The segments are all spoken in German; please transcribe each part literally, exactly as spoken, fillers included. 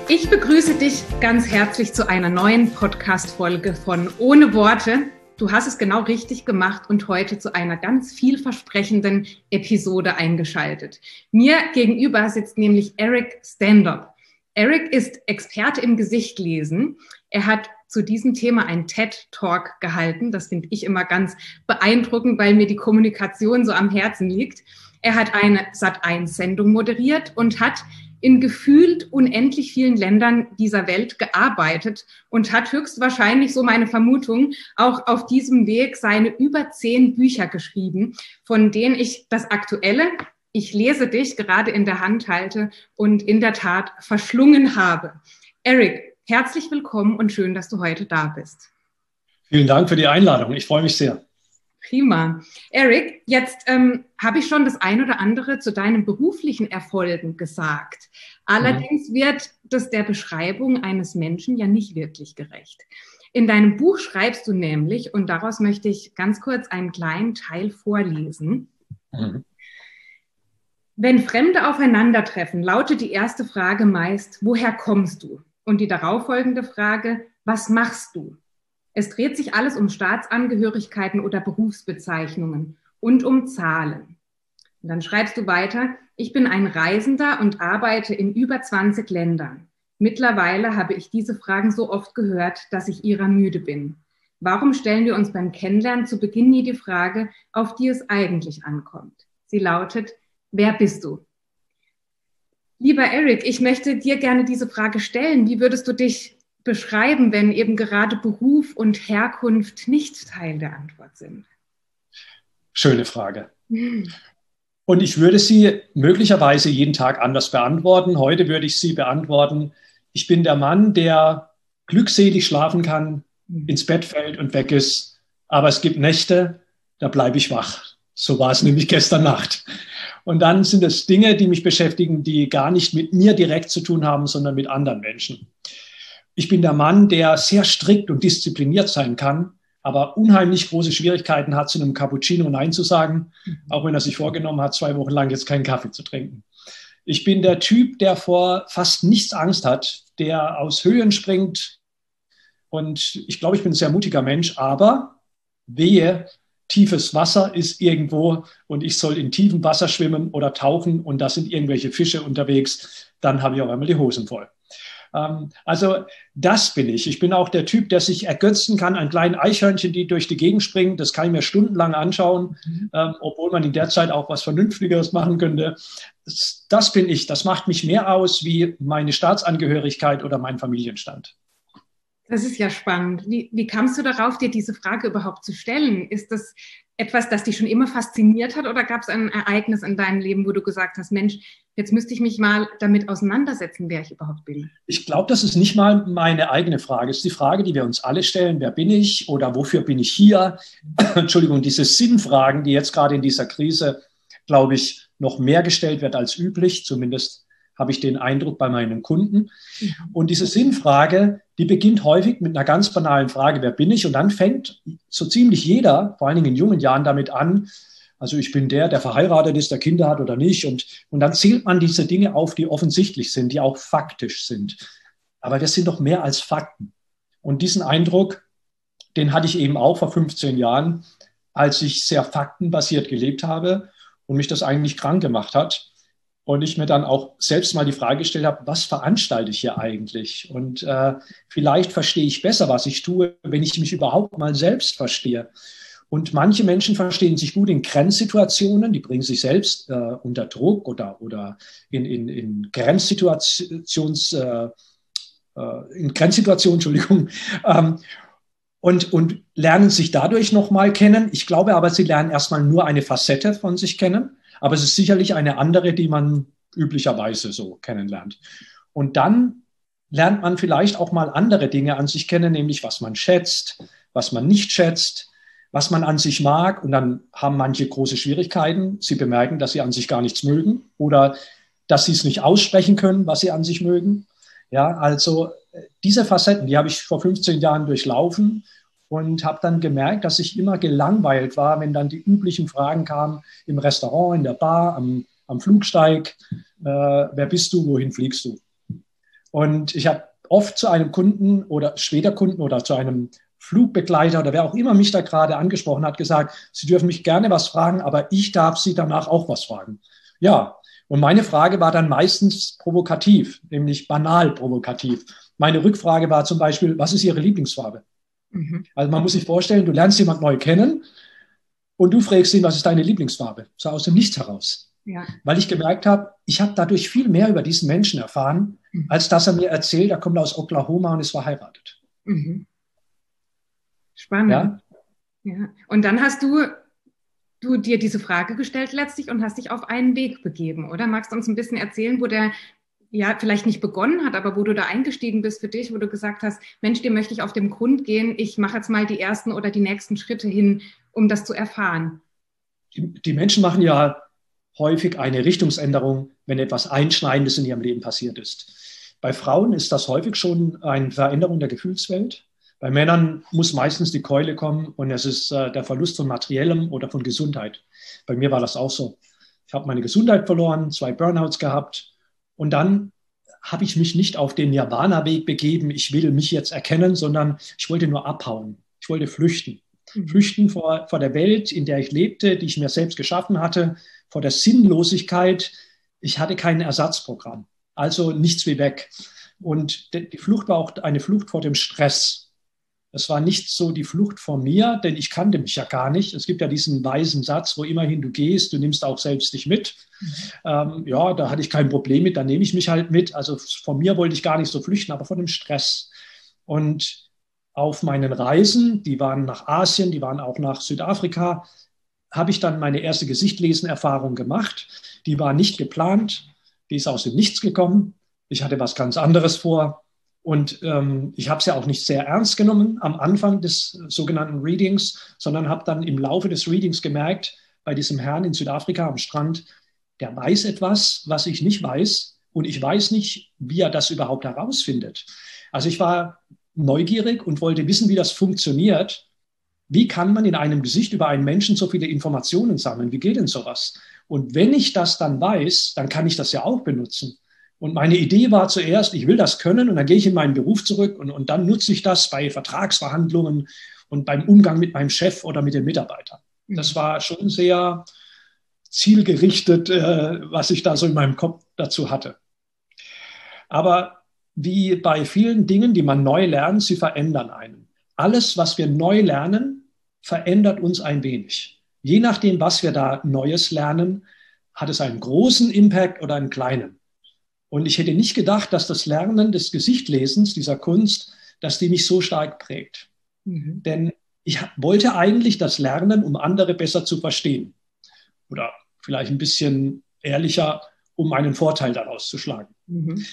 Ich begrüße dich ganz herzlich zu einer neuen Podcast-Folge von Ohne Worte. Du hast es genau richtig gemacht und heute zu einer ganz vielversprechenden Episode eingeschaltet. Mir gegenüber sitzt nämlich Eric Standop. Eric ist Experte im Gesichtlesen. Er hat zu diesem Thema einen TED-Talk gehalten. Das finde ich immer ganz beeindruckend, weil mir die Kommunikation so am Herzen liegt. Er hat eine Sat eins Sendung moderiert und hat in gefühlt unendlich vielen Ländern dieser Welt gearbeitet und hat höchstwahrscheinlich, so meine Vermutung, auch auf diesem Weg seine über zehn Bücher geschrieben, von denen ich das aktuelle, ich lese dich, gerade in der Hand halte und in der Tat verschlungen habe. Eric, herzlich willkommen und schön, dass du heute da bist. Vielen Dank für die Einladung. Ich freue mich sehr. Prima. Eric, jetzt ähm, habe ich schon das ein oder andere zu deinen beruflichen Erfolgen gesagt. Allerdings mhm. wird das der Beschreibung eines Menschen ja nicht wirklich gerecht. In deinem Buch schreibst du nämlich, und daraus möchte ich ganz kurz einen kleinen Teil vorlesen. Mhm. Wenn Fremde aufeinandertreffen, lautet die erste Frage meist, woher kommst du? Und die darauffolgende Frage, was machst du? Es dreht sich alles um Staatsangehörigkeiten oder Berufsbezeichnungen und um Zahlen. Und dann schreibst du weiter, ich bin ein Reisender und arbeite in über zwanzig Ländern. Mittlerweile habe ich diese Fragen so oft gehört, dass ich ihrer müde bin. Warum stellen wir uns beim Kennenlernen zu Beginn nie die Frage, auf die es eigentlich ankommt? Sie lautet, wer bist du? Lieber Eric, ich möchte dir gerne diese Frage stellen. Wie würdest du dich beschreiben, wenn eben gerade Beruf und Herkunft nicht Teil der Antwort sind? Schöne Frage. Hm. Und ich würde sie möglicherweise jeden Tag anders beantworten. Heute würde ich sie beantworten, ich bin der Mann, der glückselig schlafen kann, hm. ins Bett fällt und weg ist. Aber es gibt Nächte, da bleibe ich wach. So war es nämlich gestern Nacht. Und dann sind es Dinge, die mich beschäftigen, die gar nicht mit mir direkt zu tun haben, sondern mit anderen Menschen. Ich bin der Mann, der sehr strikt und diszipliniert sein kann, aber unheimlich große Schwierigkeiten hat, zu einem Cappuccino Nein zu sagen, auch wenn er sich vorgenommen hat, zwei Wochen lang jetzt keinen Kaffee zu trinken. Ich bin der Typ, der vor fast nichts Angst hat, der aus Höhen springt. Und ich glaube, ich bin ein sehr mutiger Mensch, aber wehe, tiefes Wasser ist irgendwo und ich soll in tiefem Wasser schwimmen oder tauchen und da sind irgendwelche Fische unterwegs, dann habe ich auf einmal die Hosen voll. Also das bin ich. Ich bin auch der Typ, der sich ergötzen kann an kleinen Eichhörnchen, die durch die Gegend springen. Das kann ich mir stundenlang anschauen, mhm. ähm, obwohl man in der Zeit auch was Vernünftigeres machen könnte. Das, das bin ich. Das macht mich mehr aus wie meine Staatsangehörigkeit oder mein Familienstand. Das ist ja spannend. Wie, wie kamst du darauf, dir diese Frage überhaupt zu stellen? Ist das etwas, das dich schon immer fasziniert hat oder gab es ein Ereignis in deinem Leben, wo du gesagt hast, Mensch, jetzt müsste ich mich mal damit auseinandersetzen, wer ich überhaupt bin? Ich glaube, das ist nicht mal meine eigene Frage. Es ist die Frage, die wir uns alle stellen. Wer bin ich oder wofür bin ich hier? Entschuldigung, diese Sinnfragen, die jetzt gerade in dieser Krise, glaube ich, noch mehr gestellt wird als üblich. Zumindest habe ich den Eindruck bei meinen Kunden. Und diese Sinnfrage, die beginnt häufig mit einer ganz banalen Frage, wer bin ich? Und dann fängt so ziemlich jeder, vor allen Dingen in jungen Jahren, damit an, also ich bin der, der verheiratet ist, der Kinder hat oder nicht. Und, und dann zählt man diese Dinge auf, die offensichtlich sind, die auch faktisch sind. Aber wir sind doch mehr als Fakten. Und diesen Eindruck, den hatte ich eben auch vor fünfzehn Jahren, als ich sehr faktenbasiert gelebt habe und mich das eigentlich krank gemacht hat. Und ich mir dann auch selbst mal die Frage gestellt habe, was veranstalte ich hier eigentlich? Und äh, vielleicht verstehe ich besser, was ich tue, wenn ich mich überhaupt mal selbst verstehe. Und manche Menschen verstehen sich gut in Grenzsituationen, die bringen sich selbst äh, unter Druck oder, oder in, in, in Grenzsituations, äh, äh, in Grenzsituationen, Entschuldigung, ähm, und, und lernen sich dadurch nochmal kennen. Ich glaube aber, sie lernen erstmal nur eine Facette von sich kennen. Aber es ist sicherlich eine andere, die man üblicherweise so kennenlernt. Und dann lernt man vielleicht auch mal andere Dinge an sich kennen, nämlich was man schätzt, was man nicht schätzt, was man an sich mag. Und dann haben manche große Schwierigkeiten. Sie bemerken, dass sie an sich gar nichts mögen oder dass sie es nicht aussprechen können, was sie an sich mögen. Ja, also diese Facetten, die habe ich vor fünfzehn Jahren durchlaufen. Und habe dann gemerkt, dass ich immer gelangweilt war, wenn dann die üblichen Fragen kamen im Restaurant, in der Bar, am, am Flugsteig. Äh, wer bist du, wohin fliegst du? Und ich habe oft zu einem Kunden oder später Kunden oder zu einem Flugbegleiter oder wer auch immer mich da gerade angesprochen hat, gesagt, Sie dürfen mich gerne was fragen, aber ich darf Sie danach auch was fragen. Ja, und meine Frage war dann meistens provokativ, nämlich banal provokativ. Meine Rückfrage war zum Beispiel, was ist Ihre Lieblingsfarbe? Mhm. Also man muss sich vorstellen, du lernst jemanden neu kennen und du fragst ihn, was ist deine Lieblingsfarbe? So aus dem Nichts heraus. Ja. Weil ich gemerkt habe, ich habe dadurch viel mehr über diesen Menschen erfahren, mhm. als dass er mir erzählt, er kommt aus Oklahoma und ist verheiratet. Mhm. Spannend. Ja? Ja. Und dann hast du, du dir diese Frage gestellt letztlich und hast dich auf einen Weg begeben, oder? Magst du uns ein bisschen erzählen, wo der ja vielleicht nicht begonnen hat, aber wo du da eingestiegen bist für dich, wo du gesagt hast, Mensch, dem möchte ich auf den Grund gehen, ich mache jetzt mal die ersten oder die nächsten Schritte hin, um das zu erfahren? Die, die Menschen machen ja häufig eine Richtungsänderung, wenn etwas Einschneidendes in ihrem Leben passiert ist. Bei Frauen ist das häufig schon eine Veränderung der Gefühlswelt. Bei Männern muss meistens die Keule kommen und es ist äh, der Verlust von Materiellem oder von Gesundheit. Bei mir war das auch so. Ich habe meine Gesundheit verloren, zwei Burnouts gehabt und dann habe ich mich nicht auf den Nirvana-Weg begeben, ich will mich jetzt erkennen, sondern ich wollte nur abhauen. Ich wollte flüchten. Mhm. Flüchten vor, vor der Welt, in der ich lebte, die ich mir selbst geschaffen hatte, vor der Sinnlosigkeit. Ich hatte kein Ersatzprogramm, also nichts wie weg. Und die Flucht war auch eine Flucht vor dem Stress. Es war nicht so die Flucht vor mir, denn ich kannte mich ja gar nicht. Es gibt ja diesen weisen Satz, wo immerhin du gehst, du nimmst auch selbst dich mit. Mhm. Ähm, ja, da hatte ich kein Problem mit, da nehme ich mich halt mit. Also von mir wollte ich gar nicht so flüchten, aber vor dem Stress. Und auf meinen Reisen, die waren nach Asien, die waren auch nach Südafrika, habe ich dann meine erste Gesichtlesen-Erfahrung gemacht. Die war nicht geplant, die ist aus dem Nichts gekommen. Ich hatte was ganz anderes vor. Und ähm, ich habe es ja auch nicht sehr ernst genommen am Anfang des sogenannten Readings, sondern habe dann im Laufe des Readings gemerkt, bei diesem Herrn in Südafrika am Strand, der weiß etwas, was ich nicht weiß. Und ich weiß nicht, wie er das überhaupt herausfindet. Also ich war neugierig und wollte wissen, wie das funktioniert. Wie kann man in einem Gesicht über einen Menschen so viele Informationen sammeln? Wie geht denn sowas? Und wenn ich das dann weiß, dann kann ich das ja auch benutzen. Und meine Idee war zuerst, ich will das können und dann gehe ich in meinen Beruf zurück und, und dann nutze ich das bei Vertragsverhandlungen und beim Umgang mit meinem Chef oder mit den Mitarbeitern. Das war schon sehr zielgerichtet, äh, was ich da so in meinem Kopf dazu hatte. Aber wie bei vielen Dingen, die man neu lernt, sie verändern einen. Alles, was wir neu lernen, verändert uns ein wenig. Je nachdem, was wir da Neues lernen, hat es einen großen Impact oder einen kleinen. Und ich hätte nicht gedacht, dass das Lernen des Gesichtlesens, dieser Kunst, dass die mich so stark prägt. Mhm. Denn ich wollte eigentlich das Lernen, um andere besser zu verstehen. Oder vielleicht ein bisschen ehrlicher, um einen Vorteil daraus zu schlagen. Mhm.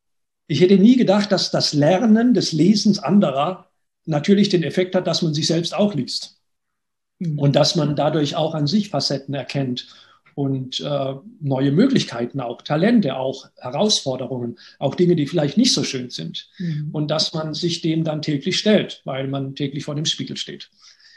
Ich hätte nie gedacht, dass das Lernen des Lesens anderer natürlich den Effekt hat, dass man sich selbst auch liest. Mhm. Und dass man dadurch auch an sich Facetten erkennt. Und äh, neue Möglichkeiten auch, Talente auch, Herausforderungen, auch Dinge, die vielleicht nicht so schön sind. Mhm. Und dass man sich dem dann täglich stellt, weil man täglich vor dem Spiegel steht.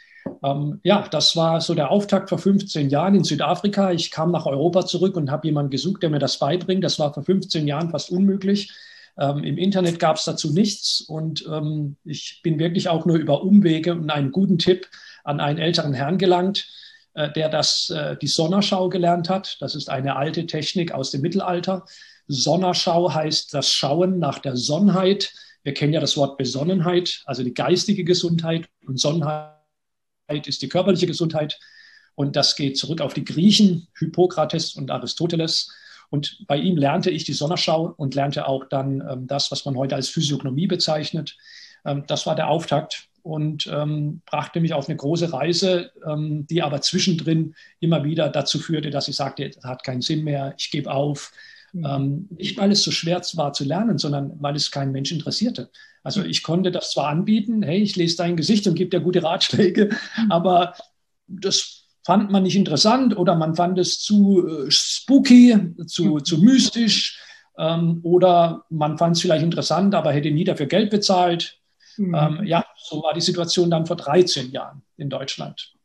Ähm, ja, das war so der Auftakt vor fünfzehn Jahren in Südafrika. Ich kam nach Europa zurück und habe jemanden gesucht, der mir das beibringt. Das war vor fünfzehn Jahren fast unmöglich. Ähm, Im Internet gab es dazu nichts. Und ähm, ich bin wirklich auch nur über Umwege und einen guten Tipp an einen älteren Herrn gelangt, der das, die Sonnerschau gelernt hat. Das ist eine alte Technik aus dem Mittelalter. Sonnerschau heißt das Schauen nach der Sonnheit. Wir kennen ja das Wort Besonnenheit, also die geistige Gesundheit. Und Sonnenheit ist die körperliche Gesundheit. Und das geht zurück auf die Griechen, Hippokrates und Aristoteles. Und bei ihm lernte ich die Sonnerschau und lernte auch dann ähm, das, was man heute als Physiognomie bezeichnet. Ähm, das war der Auftakt. Und ähm, brachte mich auf eine große Reise, ähm, die aber zwischendrin immer wieder dazu führte, dass ich sagte, das hat keinen Sinn mehr, ich gebe auf. Mhm. Ähm, nicht, weil es so schwer war zu lernen, sondern weil es keinen Mensch interessierte. Also ich konnte das zwar anbieten, hey, ich lese dein Gesicht und gebe dir gute Ratschläge, mhm. aber das fand man nicht interessant oder man fand es zu äh, spooky, zu, mhm. zu mystisch ähm, oder man fand es vielleicht interessant, aber hätte nie dafür Geld bezahlt. Mhm. Ähm, ja, so war die Situation dann vor dreizehn Jahren in Deutschland.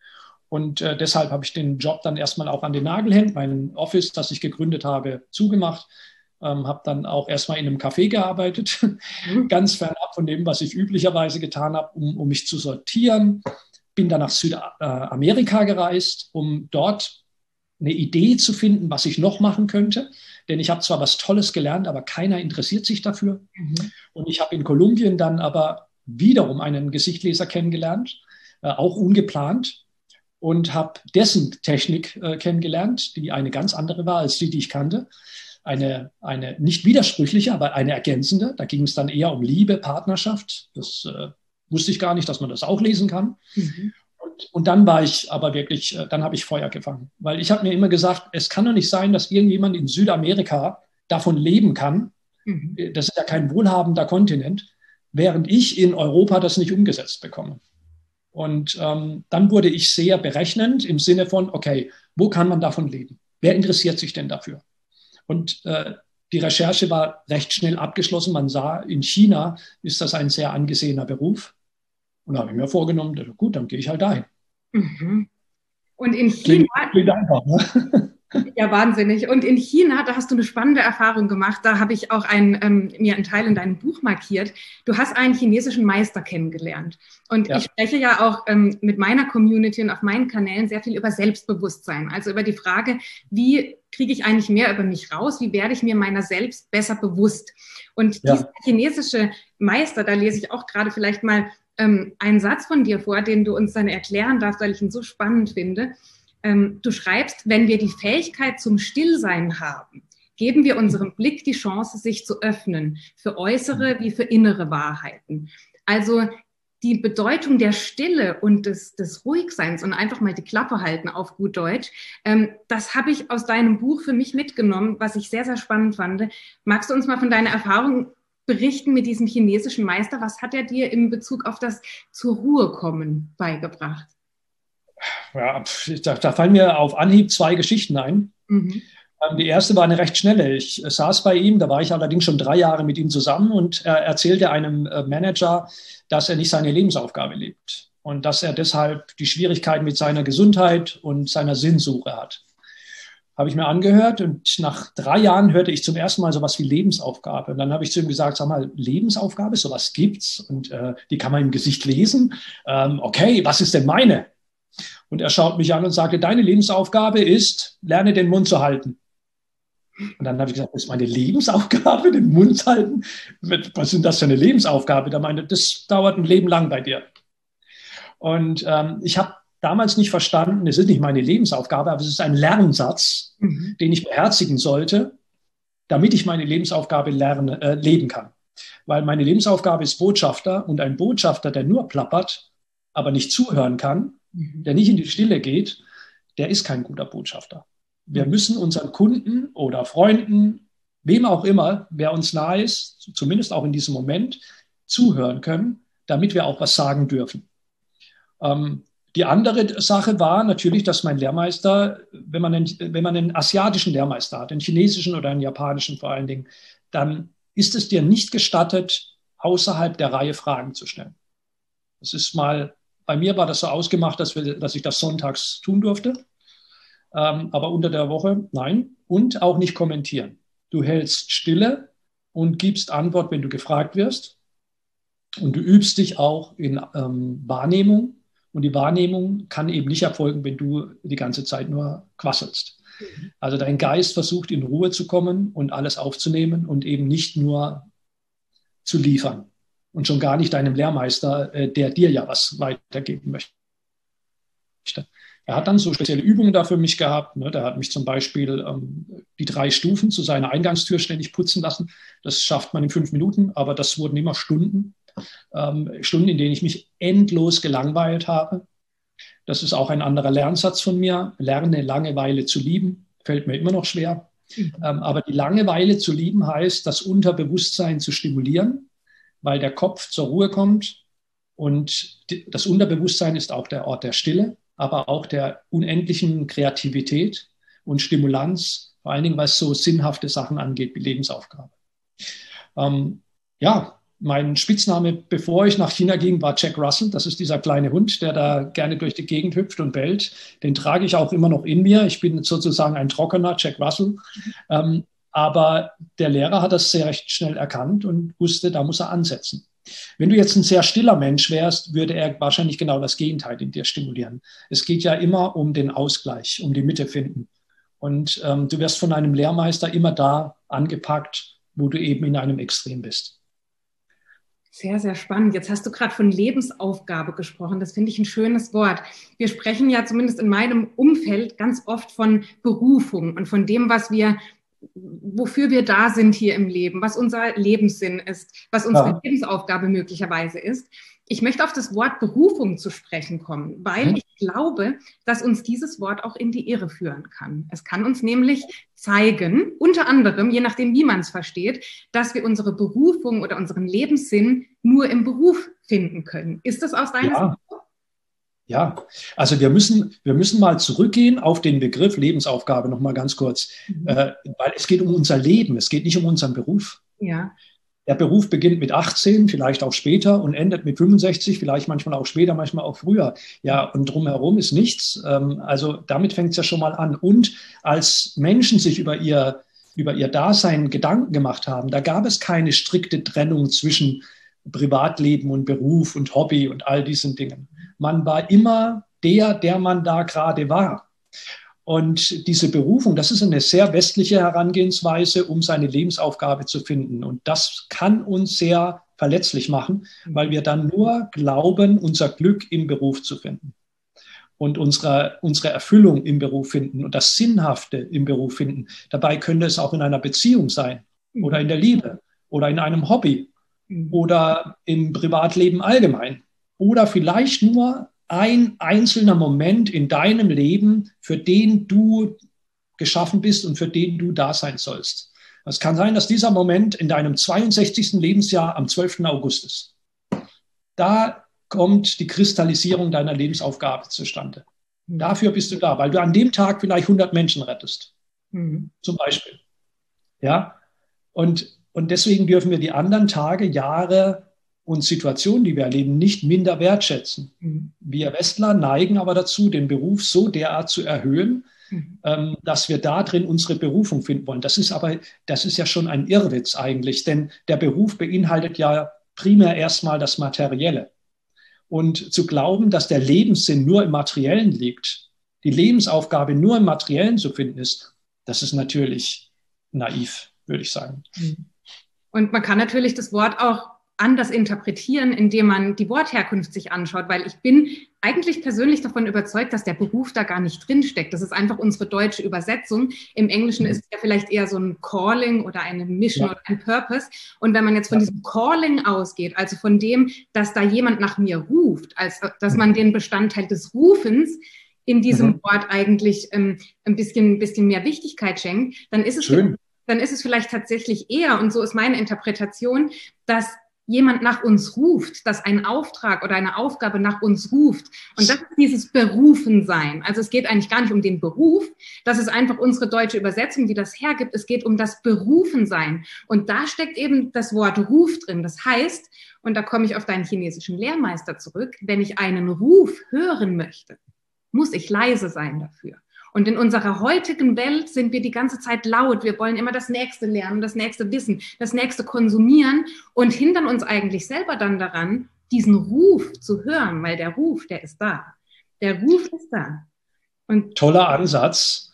Und äh, deshalb habe ich den Job dann erstmal auch an den Nagel hängt, mein Office, das ich gegründet habe, zugemacht. Ähm, habe dann auch erstmal in einem Café gearbeitet, mhm. ganz fernab von dem, was ich üblicherweise getan habe, um, um mich zu sortieren. Bin dann nach Südamerika gereist, um dort eine Idee zu finden, was ich noch machen könnte. Denn ich habe zwar was Tolles gelernt, aber keiner interessiert sich dafür. Mhm. Und ich habe in Kolumbien dann aber wiederum einen Gesichtleser kennengelernt, äh, auch ungeplant, und habe dessen Technik äh, kennengelernt, die eine ganz andere war als die, die ich kannte. Eine, eine nicht widersprüchliche, aber eine ergänzende. Da ging es dann eher um Liebe, Partnerschaft. Das äh, wusste ich gar nicht, dass man das auch lesen kann. Mhm. Und, und dann war ich aber wirklich, äh, dann habe ich Feuer gefangen. Weil ich habe mir immer gesagt, es kann doch nicht sein, dass irgendjemand in Südamerika davon leben kann. Mhm. Das ist ja kein wohlhabender Kontinent, während ich in Europa das nicht umgesetzt bekomme. Und ähm, dann wurde ich sehr berechnend im Sinne von, okay, wo kann man davon leben? Wer interessiert sich denn dafür? Und äh, die Recherche war recht schnell abgeschlossen. Man sah, in China ist das ein sehr angesehener Beruf. Und da habe ich mir vorgenommen, gut, dann gehe ich halt dahin. Mhm. Und in China... Klingt einfach, ne? Ja, wahnsinnig. Und in China, da hast du eine spannende Erfahrung gemacht. Da habe ich auch ein, ähm, mir einen Teil in deinem Buch markiert. Du hast einen chinesischen Meister kennengelernt. Und ja. ich spreche ja auch ähm, mit meiner Community und auf meinen Kanälen sehr viel über Selbstbewusstsein. Also über die Frage, wie kriege ich eigentlich mehr über mich raus? Wie werde ich mir meiner selbst besser bewusst? Und ja. dieser chinesische Meister, da lese ich auch gerade vielleicht mal ähm, einen Satz von dir vor, den du uns dann erklären darfst, weil ich ihn so spannend finde. Du schreibst, wenn wir die Fähigkeit zum Stillsein haben, geben wir unserem Blick die Chance, sich zu öffnen, für äußere wie für innere Wahrheiten. Also die Bedeutung der Stille und des, des Ruhigseins und einfach mal die Klappe halten auf gut Deutsch, ähm, das habe ich aus deinem Buch für mich mitgenommen, was ich sehr, sehr spannend fand. Magst du uns mal von deiner Erfahrung berichten mit diesem chinesischen Meister? Was hat er dir in Bezug auf das zur Ruhe kommen beigebracht? Ja, da, da fallen mir auf Anhieb zwei Geschichten ein. Mhm. Die erste war eine recht schnelle. Ich saß bei ihm, da war ich allerdings schon drei Jahre mit ihm zusammen, und er erzählte einem Manager, dass er nicht seine Lebensaufgabe lebt und dass er deshalb die Schwierigkeiten mit seiner Gesundheit und seiner Sinnsuche hat. Habe ich mir angehört, und nach drei Jahren hörte ich zum ersten Mal sowas wie Lebensaufgabe. Und dann habe ich zu ihm gesagt, sag mal, Lebensaufgabe, sowas gibt's, und äh, die kann man im Gesicht lesen. Ähm, okay, was ist denn meine? Und er schaut mich an und sagte, deine Lebensaufgabe ist, lerne den Mund zu halten. Und dann habe ich gesagt, das ist meine Lebensaufgabe, den Mund zu halten? Was ist denn das für eine Lebensaufgabe? Da meinte, das dauert ein Leben lang bei dir. Und ähm, ich habe damals nicht verstanden, es ist nicht meine Lebensaufgabe, aber es ist ein Lernsatz, mhm. den ich beherzigen sollte, damit ich meine Lebensaufgabe lerne, äh, leben kann. Weil meine Lebensaufgabe ist Botschafter, und ein Botschafter, der nur plappert, aber nicht zuhören kann, der nicht in die Stille geht, der ist kein guter Botschafter. Wir müssen unseren Kunden oder Freunden, wem auch immer, wer uns nahe ist, zumindest auch in diesem Moment, zuhören können, damit wir auch was sagen dürfen. Ähm, die andere Sache war natürlich, dass mein Lehrmeister, wenn man, einen, wenn man einen asiatischen Lehrmeister hat, einen chinesischen oder einen japanischen vor allen Dingen, dann ist es dir nicht gestattet, außerhalb der Reihe Fragen zu stellen. Das ist mal... Bei mir war das so ausgemacht, dass, wir, dass ich das sonntags tun durfte, ähm, aber unter der Woche nein, und auch nicht kommentieren. Du hältst Stille und gibst Antwort, wenn du gefragt wirst, und du übst dich auch in ähm, Wahrnehmung, und die Wahrnehmung kann eben nicht erfolgen, wenn du die ganze Zeit nur quasselst. Mhm. Also dein Geist versucht, in Ruhe zu kommen und alles aufzunehmen und eben nicht nur zu liefern. Und schon gar nicht deinem Lehrmeister, der dir ja was weitergeben möchte. Er hat dann so spezielle Übungen da für mich gehabt. Ne? Der hat mich zum Beispiel ähm, die drei Stufen zu seiner Eingangstür ständig putzen lassen. Das schafft man in fünf Minuten, aber das wurden immer Stunden. Ähm, Stunden, in denen ich mich endlos gelangweilt habe. Das ist auch ein anderer Lernsatz von mir. Lerne Langeweile zu lieben. Fällt mir immer noch schwer. Mhm. Ähm, aber die Langeweile zu lieben heißt, das Unterbewusstsein zu stimulieren, weil der Kopf zur Ruhe kommt, und das Unterbewusstsein ist auch der Ort der Stille, aber auch der unendlichen Kreativität und Stimulanz, vor allen Dingen, was so sinnhafte Sachen angeht, wie Lebensaufgabe. Ähm, ja, mein Spitzname, bevor ich nach China ging, war Jack Russell. Das ist dieser kleine Hund, der da gerne durch die Gegend hüpft und bellt. Den trage ich auch immer noch in mir. Ich bin sozusagen ein trockener Jack Russell. Ähm, Aber der Lehrer hat das sehr recht schnell erkannt und wusste, da muss er ansetzen. Wenn du jetzt ein sehr stiller Mensch wärst, würde er wahrscheinlich genau das Gegenteil in dir stimulieren. Es geht ja immer um den Ausgleich, um die Mitte finden. Und ähm, du wirst von einem Lehrmeister immer da angepackt, wo du eben in einem Extrem bist. Sehr, sehr spannend. Jetzt hast du gerade von Lebensaufgabe gesprochen. Das finde ich ein schönes Wort. Wir sprechen ja zumindest in meinem Umfeld ganz oft von Berufung und von dem, was wir, wofür wir da sind hier im Leben, was unser Lebenssinn ist, was unsere ja. Lebensaufgabe möglicherweise ist. Ich möchte auf das Wort Berufung zu sprechen kommen, weil mhm. ich glaube, dass uns dieses Wort auch in die Irre führen kann. Es kann uns nämlich zeigen, unter anderem, je nachdem, wie man es versteht, dass wir unsere Berufung oder unseren Lebenssinn nur im Beruf finden können. Ist das aus deiner ja. Sicht so? Ja, also wir müssen, wir müssen mal zurückgehen auf den Begriff Lebensaufgabe noch mal ganz kurz, mhm. äh, weil es geht um unser Leben, es geht nicht um unseren Beruf. Ja. Der Beruf beginnt mit achtzehn, vielleicht auch später und endet mit fünfundsechzig, vielleicht manchmal auch später, manchmal auch früher. Ja, und drumherum ist nichts. Also damit fängt es ja schon mal an. Und als Menschen sich über ihr, über ihr Dasein Gedanken gemacht haben, da gab es keine strikte Trennung zwischen Privatleben und Beruf und Hobby und all diesen Dingen. Man war immer der, der man da gerade war. Und diese Berufung, das ist eine sehr westliche Herangehensweise, um seine Lebensaufgabe zu finden. Und das kann uns sehr verletzlich machen, weil wir dann nur glauben, unser Glück im Beruf zu finden und unsere, unsere Erfüllung im Beruf finden und das Sinnhafte im Beruf finden. Dabei könnte es auch in einer Beziehung sein oder in der Liebe oder in einem Hobby oder im Privatleben allgemein oder vielleicht nur ein einzelner Moment in deinem Leben, für den du geschaffen bist und für den du da sein sollst. Es kann sein, dass dieser Moment in deinem zweiundsechzigsten Lebensjahr am zwölften August ist. Da kommt die Kristallisierung deiner Lebensaufgabe zustande. Mhm. Dafür bist du da, weil du an dem Tag vielleicht hundert Menschen rettest. Mhm. Zum Beispiel. Ja? Und, und deswegen dürfen wir die anderen Tage, Jahre und Situationen, die wir erleben, nicht minder wertschätzen. Mhm. Wir Westler neigen aber dazu, den Beruf so derart zu erhöhen, mhm. ähm, dass wir da drin unsere Berufung finden wollen. Das ist aber, das ist ja schon ein Irrwitz eigentlich, denn der Beruf beinhaltet ja primär erstmal das Materielle. Und zu glauben, dass der Lebenssinn nur im Materiellen liegt, die Lebensaufgabe nur im Materiellen zu finden ist, das ist natürlich naiv, würde ich sagen. Und man kann natürlich das Wort auch anders interpretieren, indem man die Wortherkunft sich anschaut, weil ich bin eigentlich persönlich davon überzeugt, dass der Beruf da gar nicht drinsteckt. Das ist einfach unsere deutsche Übersetzung. Im Englischen mhm. ist es ja vielleicht eher so ein Calling oder eine Mission ja. oder ein Purpose. Und wenn man jetzt von ja. diesem Calling ausgeht, also von dem, dass da jemand nach mir ruft, als dass man den Bestandteil des Rufens in diesem mhm. Wort eigentlich ähm, ein bisschen, ein bisschen mehr Wichtigkeit schenkt, dann ist es Schön. dann ist es vielleicht tatsächlich eher, und so ist meine Interpretation, dass jemand nach uns ruft, dass ein Auftrag oder eine Aufgabe nach uns ruft. Und das ist dieses Berufensein. Also es geht eigentlich gar nicht um den Beruf. Das ist einfach unsere deutsche Übersetzung, die das hergibt. Es geht um das Berufensein. Und da steckt eben das Wort Ruf drin. Das heißt, und da komme ich auf deinen chinesischen Lehrmeister zurück, wenn ich einen Ruf hören möchte, muss ich leise sein dafür. Und in unserer heutigen Welt sind wir die ganze Zeit laut. Wir wollen immer das Nächste lernen, das Nächste wissen, das Nächste konsumieren und hindern uns eigentlich selber dann daran, diesen Ruf zu hören, weil der Ruf, der ist da. Der Ruf ist da. Und toller Ansatz.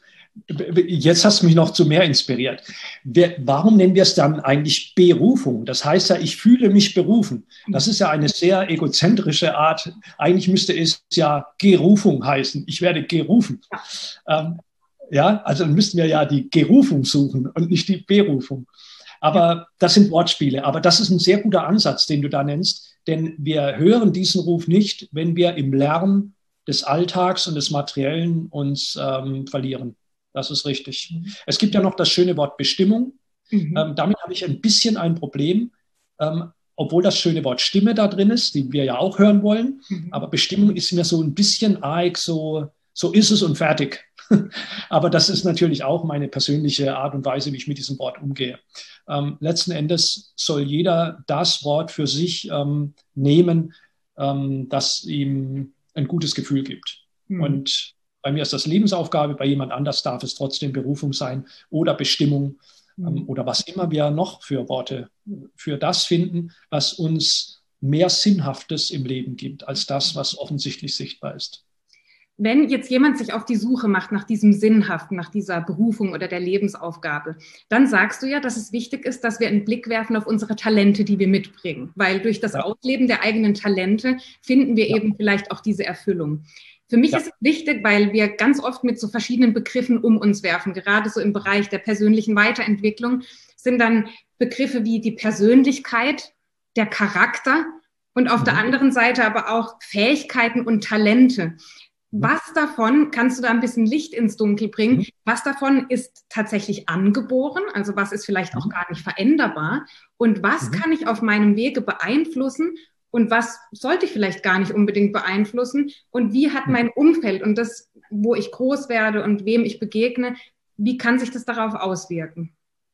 Jetzt hast du mich noch zu mehr inspiriert. Wir, warum nennen wir es dann eigentlich Berufung? Das heißt ja, ich fühle mich berufen. Das ist ja eine sehr egozentrische Art. Eigentlich müsste es ja Gerufung heißen. Ich werde gerufen. Ja, ähm, ja also dann müssten wir ja die Gerufung suchen und nicht die Berufung. Aber das sind Wortspiele. Aber das ist ein sehr guter Ansatz, den du da nennst. Denn wir hören diesen Ruf nicht, wenn wir im Lärm des Alltags und des Materiellen uns ähm, verlieren. Das ist richtig. Mhm. Es gibt ja noch das schöne Wort Bestimmung. Mhm. Ähm, damit habe ich ein bisschen ein Problem, ähm, obwohl das schöne Wort Stimme da drin ist, die wir ja auch hören wollen. Mhm. Aber Bestimmung ist mir so ein bisschen arg, so, so ist es und fertig. Aber das ist natürlich auch meine persönliche Art und Weise, wie ich mit diesem Wort umgehe. Ähm, letzten Endes soll jeder das Wort für sich ähm, nehmen, ähm, das ihm ein gutes Gefühl gibt. Mhm. Und bei mir ist das Lebensaufgabe, bei jemand anders darf es trotzdem Berufung sein oder Bestimmung. ähm, oder was immer wir noch für Worte für das finden, was uns mehr Sinnhaftes im Leben gibt, als das, was offensichtlich sichtbar ist. Wenn jetzt jemand sich auf die Suche macht nach diesem Sinnhaften, nach dieser Berufung oder der Lebensaufgabe, dann sagst du ja, dass es wichtig ist, dass wir einen Blick werfen auf unsere Talente, die wir mitbringen. Weil durch das ja. Ausleben der eigenen Talente finden wir ja. eben vielleicht auch diese Erfüllung. Für mich ja. ist es wichtig, weil wir ganz oft mit so verschiedenen Begriffen um uns werfen, gerade so im Bereich der persönlichen Weiterentwicklung, sind dann Begriffe wie die Persönlichkeit, der Charakter und auf mhm. der anderen Seite aber auch Fähigkeiten und Talente. Was davon, kannst du da ein bisschen Licht ins Dunkel bringen, mhm. was davon ist tatsächlich angeboren, also was ist vielleicht auch gar nicht veränderbar und was mhm. kann ich auf meinem Wege beeinflussen und was sollte ich vielleicht gar nicht unbedingt beeinflussen und wie hat mein Umfeld und das, wo ich groß werde und wem ich begegne, wie kann sich das darauf auswirken?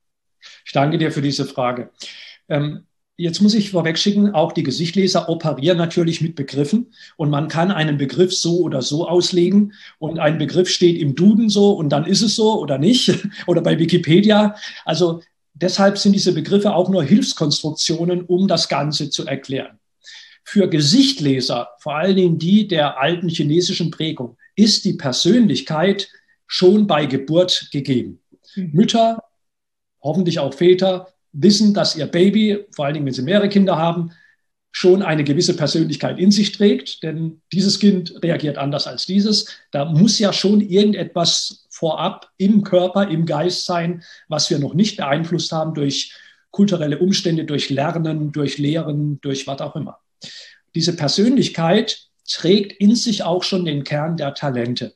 Ich danke dir für diese Frage. Ähm, Jetzt muss ich vorwegschicken, auch die Gesichtleser operieren natürlich mit Begriffen und man kann einen Begriff so oder so auslegen und ein Begriff steht im Duden so und dann ist es so oder nicht oder bei Wikipedia. Also deshalb sind diese Begriffe auch nur Hilfskonstruktionen, um das Ganze zu erklären. Für Gesichtleser, vor allen Dingen die der alten chinesischen Prägung, ist die Persönlichkeit schon bei Geburt gegeben. Mhm. Mütter, hoffentlich auch Väter, wissen, dass ihr Baby, vor allen Dingen, wenn sie mehrere Kinder haben, schon eine gewisse Persönlichkeit in sich trägt, denn dieses Kind reagiert anders als dieses. Da muss ja schon irgendetwas vorab im Körper, im Geist sein, was wir noch nicht beeinflusst haben durch kulturelle Umstände, durch Lernen, durch Lehren, durch was auch immer. Diese Persönlichkeit trägt in sich auch schon den Kern der Talente.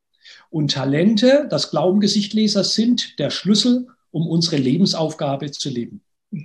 Und Talente, das glauben Gesichtleser, sind der Schlüssel, um unsere Lebensaufgabe zu leben.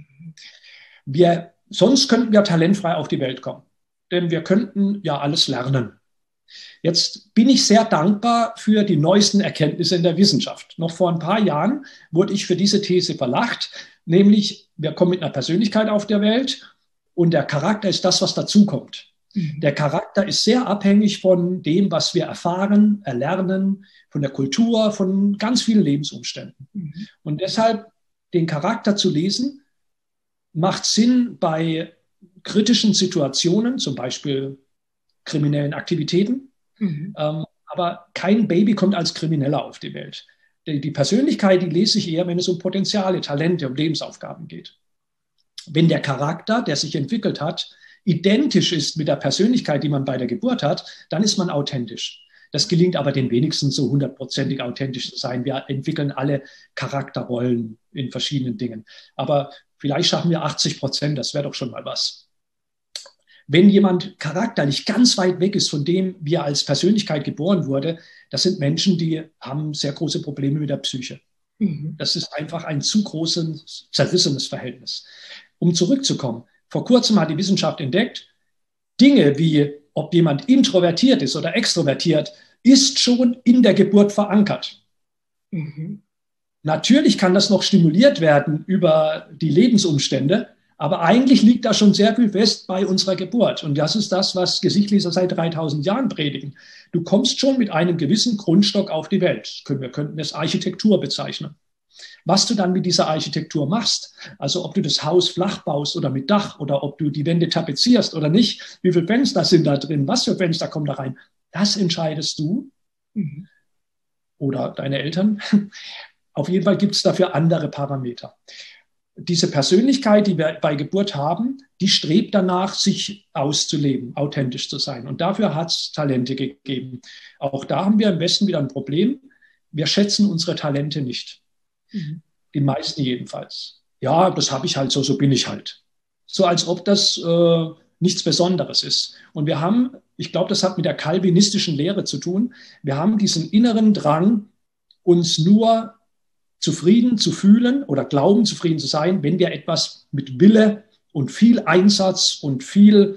Wir, sonst könnten wir talentfrei auf die Welt kommen, denn wir könnten ja alles lernen. Jetzt bin ich sehr dankbar für die neuesten Erkenntnisse in der Wissenschaft. Noch vor ein paar Jahren wurde ich für diese These verlacht, nämlich wir kommen mit einer Persönlichkeit auf der Welt und der Charakter ist das, was dazukommt. Mhm. Der Charakter ist sehr abhängig von dem, was wir erfahren, erlernen, von der Kultur, von ganz vielen Lebensumständen. Mhm. Und deshalb den Charakter zu lesen, macht Sinn bei kritischen Situationen, zum Beispiel kriminellen Aktivitäten. Mhm. Ähm, aber kein Baby kommt als Krimineller auf die Welt. Die, die Persönlichkeit, die lese ich eher, wenn es um Potenziale, Talente, um Lebensaufgaben geht. Wenn der Charakter, der sich entwickelt hat, identisch ist mit der Persönlichkeit, die man bei der Geburt hat, dann ist man authentisch. Das gelingt aber den wenigsten so hundertprozentig authentisch zu sein. Wir entwickeln alle Charakterrollen in verschiedenen Dingen. Aber vielleicht schaffen wir achtzig Prozent, das wäre doch schon mal was. Wenn jemand charakterlich ganz weit weg ist von dem, wie er als Persönlichkeit geboren wurde, das sind Menschen, die haben sehr große Probleme mit der Psyche. Mhm. Das ist einfach ein zu großes, zerrissenes Verhältnis. Um zurückzukommen, vor kurzem hat die Wissenschaft entdeckt, Dinge wie, ob jemand introvertiert ist oder extrovertiert, ist schon in der Geburt verankert. Mhm. Natürlich kann das noch stimuliert werden über die Lebensumstände, aber eigentlich liegt da schon sehr viel fest bei unserer Geburt. Und das ist das, was Gesichtleser seit dreitausend Jahren predigen. Du kommst schon mit einem gewissen Grundstock auf die Welt. Wir könnten es Architektur bezeichnen. Was du dann mit dieser Architektur machst, also ob du das Haus flach baust oder mit Dach oder ob du die Wände tapezierst oder nicht, wie viele Fenster sind da drin, was für Fenster kommen da rein, das entscheidest du mhm. oder deine Eltern. Auf jeden Fall gibt es dafür andere Parameter. Diese Persönlichkeit, die wir bei Geburt haben, die strebt danach, sich auszuleben, authentisch zu sein. Und dafür hat es Talente gegeben. Auch da haben wir im Westen wieder ein Problem. Wir schätzen unsere Talente nicht. Die meisten jedenfalls. Ja, das habe ich halt so, so bin ich halt. So als ob das äh, nichts Besonderes ist. Und wir haben, ich glaube, das hat mit der calvinistischen Lehre zu tun, wir haben diesen inneren Drang, uns nur zufrieden zu fühlen oder glauben, zufrieden zu sein, wenn wir etwas mit Wille und viel Einsatz und viel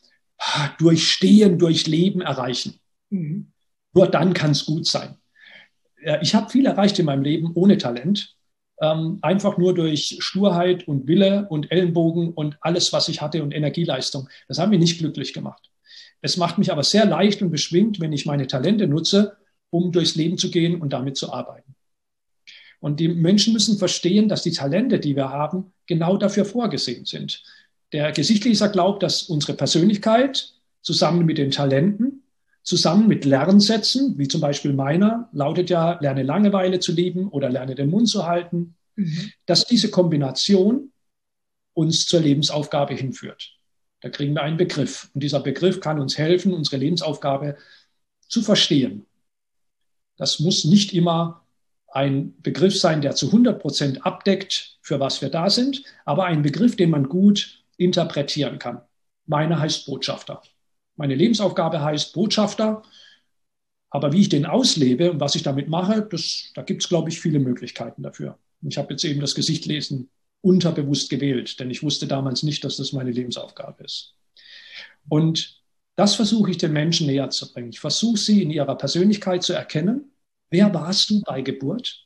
Durchstehen, Durchleben erreichen. Mhm. Nur dann kann es gut sein. Ich habe viel erreicht in meinem Leben ohne Talent, ähm, einfach nur durch Sturheit und Wille und Ellenbogen und alles, was ich hatte und Energieleistung. Das hat mich nicht glücklich gemacht. Es macht mich aber sehr leicht und beschwingt, wenn ich meine Talente nutze, um durchs Leben zu gehen und damit zu arbeiten. Und die Menschen müssen verstehen, dass die Talente, die wir haben, genau dafür vorgesehen sind. Der Gesichtleser glaubt, dass unsere Persönlichkeit zusammen mit den Talenten, zusammen mit Lernsätzen, wie zum Beispiel meiner, lautet ja, lerne Langeweile zu lieben oder lerne den Mund zu halten, mhm. dass diese Kombination uns zur Lebensaufgabe hinführt. Da kriegen wir einen Begriff. Und dieser Begriff kann uns helfen, unsere Lebensaufgabe zu verstehen. Das muss nicht immer ein Begriff sein, der zu hundert Prozent abdeckt, für was wir da sind, aber ein Begriff, den man gut interpretieren kann. Meine heißt Botschafter. Meine Lebensaufgabe heißt Botschafter, aber wie ich den auslebe und was ich damit mache, das, da gibt es, glaube ich, viele Möglichkeiten dafür. Ich habe jetzt eben das Gesichtlesen unterbewusst gewählt, denn ich wusste damals nicht, dass das meine Lebensaufgabe ist. Und das versuche ich den Menschen näher zu bringen. Ich versuche sie in ihrer Persönlichkeit zu erkennen. Wer warst du bei Geburt?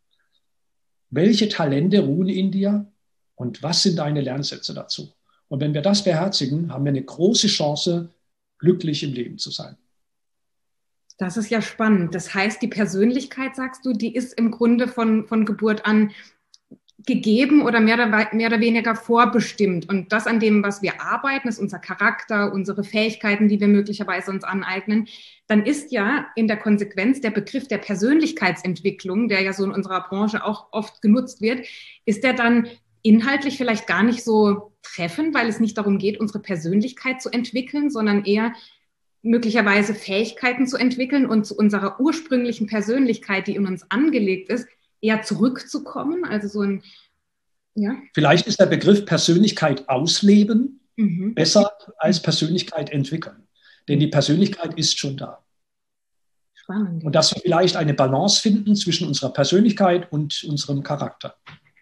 Welche Talente ruhen in dir? Und was sind deine Lernsätze dazu? Und wenn wir das beherzigen, haben wir eine große Chance, glücklich im Leben zu sein. Das ist ja spannend. Das heißt, die Persönlichkeit, sagst du, die ist im Grunde von, von Geburt an gegeben oder mehr oder, mehr oder weniger vorbestimmt. Und das an dem, was wir arbeiten, ist unser Charakter, unsere Fähigkeiten, die wir möglicherweise uns aneignen. Dann ist ja in der Konsequenz der Begriff der Persönlichkeitsentwicklung, der ja so in unserer Branche auch oft genutzt wird, ist der dann inhaltlich vielleicht gar nicht so treffend, weil es nicht darum geht, unsere Persönlichkeit zu entwickeln, sondern eher möglicherweise Fähigkeiten zu entwickeln und zu unserer ursprünglichen Persönlichkeit, die in uns angelegt ist, eher zurückzukommen. Also so ein, ja. Vielleicht ist der Begriff Persönlichkeit ausleben mhm. besser als Persönlichkeit entwickeln. Denn die Persönlichkeit ist schon da. Spannend. Und dass wir vielleicht eine Balance finden zwischen unserer Persönlichkeit und unserem Charakter.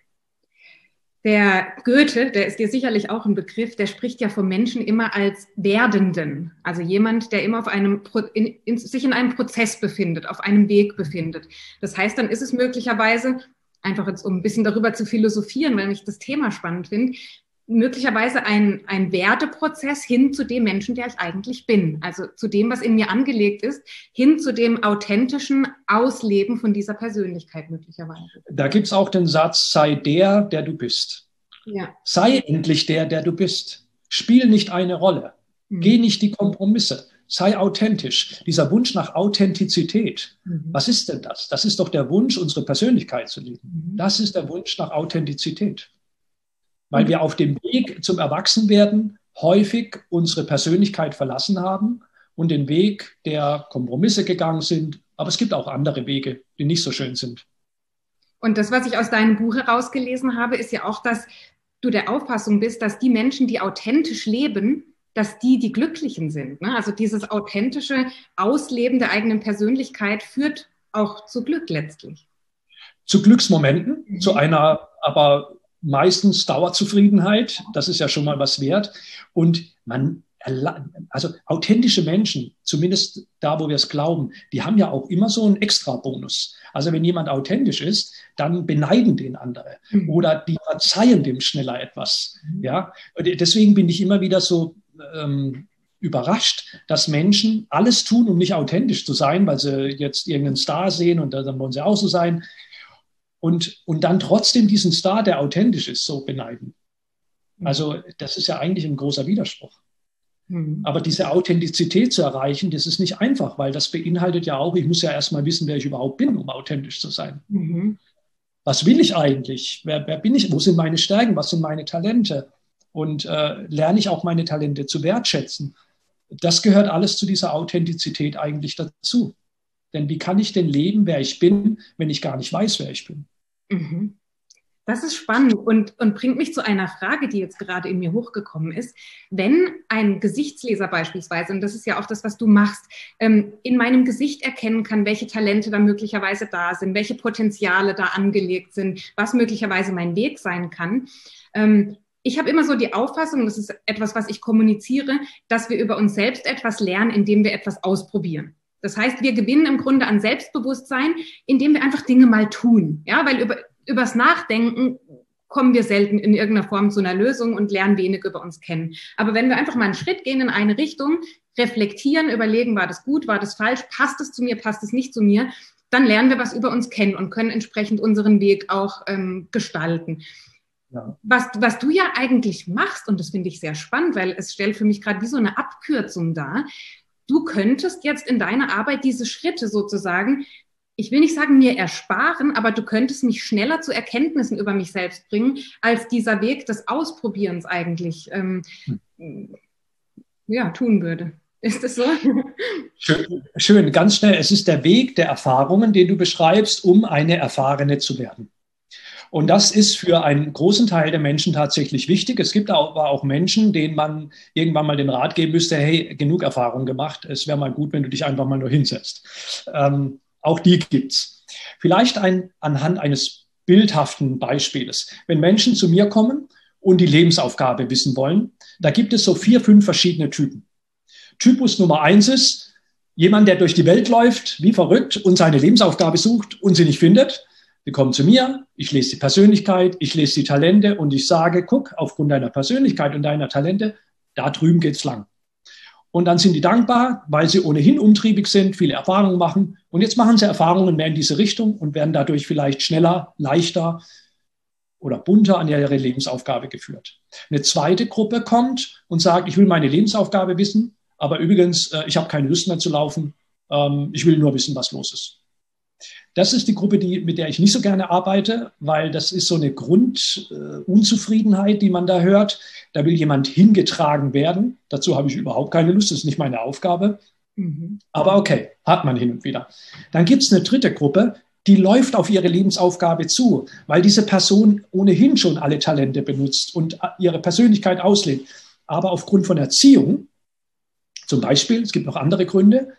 Der Goethe, der ist dir sicherlich auch ein Begriff, der spricht ja vom Menschen immer als Werdenden. Also jemand, der immer auf einem, in, in, sich in einem Prozess befindet, auf einem Weg befindet. Das heißt, dann ist es möglicherweise, einfach jetzt um ein bisschen darüber zu philosophieren, weil ich das Thema spannend finde, möglicherweise ein, ein Werdeprozess hin zu dem Menschen, der ich eigentlich bin. Also zu dem, was in mir angelegt ist, hin zu dem authentischen Ausleben von dieser Persönlichkeit möglicherweise. Da gibt es auch den Satz, sei der, der du bist. Ja. Sei endlich der, der du bist. Spiel nicht eine Rolle. Mhm. Geh nicht die Kompromisse. Sei authentisch. Dieser Wunsch nach Authentizität, mhm. was ist denn das? Das ist doch der Wunsch, unsere Persönlichkeit zu leben. Mhm. Das ist der Wunsch nach Authentizität. Weil wir auf dem Weg zum Erwachsenwerden häufig unsere Persönlichkeit verlassen haben und den Weg der Kompromisse gegangen sind. Aber es gibt auch andere Wege, die nicht so schön sind. Und das, was ich aus deinem Buch herausgelesen habe, ist ja auch, dass du der Auffassung bist, dass die Menschen, die authentisch leben, dass die die Glücklichen sind. Ne? Also dieses authentische Ausleben der eigenen Persönlichkeit führt auch zu Glück letztlich. Zu Glücksmomenten, mhm. zu einer aber meistens Dauerzufriedenheit, das ist ja schon mal was wert. Und man, also authentische Menschen, zumindest da, wo wir es glauben, die haben ja auch immer so einen Extra-Bonus. Also wenn jemand authentisch ist, dann beneiden den andere mhm. oder die verzeihen dem schneller etwas. Mhm. Ja, und deswegen bin ich immer wieder so ähm, überrascht, dass Menschen alles tun, um nicht authentisch zu sein, weil sie jetzt irgendeinen Star sehen und dann wollen sie auch so sein. Und, und dann trotzdem diesen Star, der authentisch ist, so beneiden. Also das ist ja eigentlich ein großer Widerspruch. Mhm. Aber diese Authentizität zu erreichen, das ist nicht einfach, weil das beinhaltet ja auch, ich muss ja erstmal wissen, wer ich überhaupt bin, um authentisch zu sein. Mhm. Was will ich eigentlich? Wer, wer bin ich? Wo sind meine Stärken? Was sind meine Talente? Und äh, lerne ich auch meine Talente zu wertschätzen? Das gehört alles zu dieser Authentizität eigentlich dazu. Denn wie kann ich denn leben, wer ich bin, wenn ich gar nicht weiß, wer ich bin? Mhm. Das ist spannend und, und bringt mich zu einer Frage, die jetzt gerade in mir hochgekommen ist. Wenn ein Gesichtsleser beispielsweise, und das ist ja auch das, was du machst, ähm, in meinem Gesicht erkennen kann, welche Talente da möglicherweise da sind, welche Potenziale da angelegt sind, was möglicherweise mein Weg sein kann. Ähm, ich habe immer so die Auffassung, das ist etwas, was ich kommuniziere, dass wir über uns selbst etwas lernen, indem wir etwas ausprobieren. Das heißt, wir gewinnen im Grunde an Selbstbewusstsein, indem wir einfach Dinge mal tun. Ja, weil über, übers Nachdenken kommen wir selten in irgendeiner Form zu einer Lösung und lernen wenig über uns kennen. Aber wenn wir einfach mal einen Schritt gehen in eine Richtung, reflektieren, überlegen, war das gut, war das falsch, passt es zu mir, passt es nicht zu mir, dann lernen wir was über uns kennen und können entsprechend unseren Weg auch ähm, gestalten. Ja. Was, was du ja eigentlich machst, und das finde ich sehr spannend, weil es stellt für mich gerade wie so eine Abkürzung dar, du könntest jetzt in deiner Arbeit diese Schritte sozusagen, ich will nicht sagen, mir ersparen, aber du könntest mich schneller zu Erkenntnissen über mich selbst bringen, als dieser Weg des Ausprobierens eigentlich ähm, hm. ja, tun würde. Ist das so? Schön, schön, ganz schnell. Es ist der Weg der Erfahrungen, den du beschreibst, um eine Erfahrene zu werden. Und das ist für einen großen Teil der Menschen tatsächlich wichtig. Es gibt aber auch Menschen, denen man irgendwann mal den Rat geben müsste, hey, genug Erfahrung gemacht, es wäre mal gut, wenn du dich einfach mal nur hinsetzt. Ähm, auch die gibt's. Vielleicht ein, anhand eines bildhaften Beispieles. Wenn Menschen zu mir kommen und die Lebensaufgabe wissen wollen, da gibt es so vier, fünf verschiedene Typen. Typus Nummer eins ist jemand, der durch die Welt läuft, wie verrückt, und seine Lebensaufgabe sucht und sie nicht findet. Die kommen zu mir, ich lese die Persönlichkeit, ich lese die Talente und ich sage, guck, aufgrund deiner Persönlichkeit und deiner Talente, da drüben geht's lang. Und dann sind die dankbar, weil sie ohnehin umtriebig sind, viele Erfahrungen machen. Und jetzt machen sie Erfahrungen mehr in diese Richtung und werden dadurch vielleicht schneller, leichter oder bunter an ihre Lebensaufgabe geführt. Eine zweite Gruppe kommt und sagt, ich will meine Lebensaufgabe wissen, aber übrigens, ich habe keine Lust mehr zu laufen, ich will nur wissen, was los ist. Das ist die Gruppe, die, mit der ich nicht so gerne arbeite, weil das ist so eine Grundunzufriedenheit, äh, die man da hört. Da will jemand hingetragen werden. Dazu habe ich überhaupt keine Lust, das ist nicht meine Aufgabe. Mhm. Aber okay, hat man hin und wieder. Dann gibt es eine dritte Gruppe, die läuft auf ihre Lebensaufgabe zu, weil diese Person ohnehin schon alle Talente benutzt und ihre Persönlichkeit auslebt. Aber aufgrund von Erziehung, zum Beispiel, es gibt noch andere Gründe,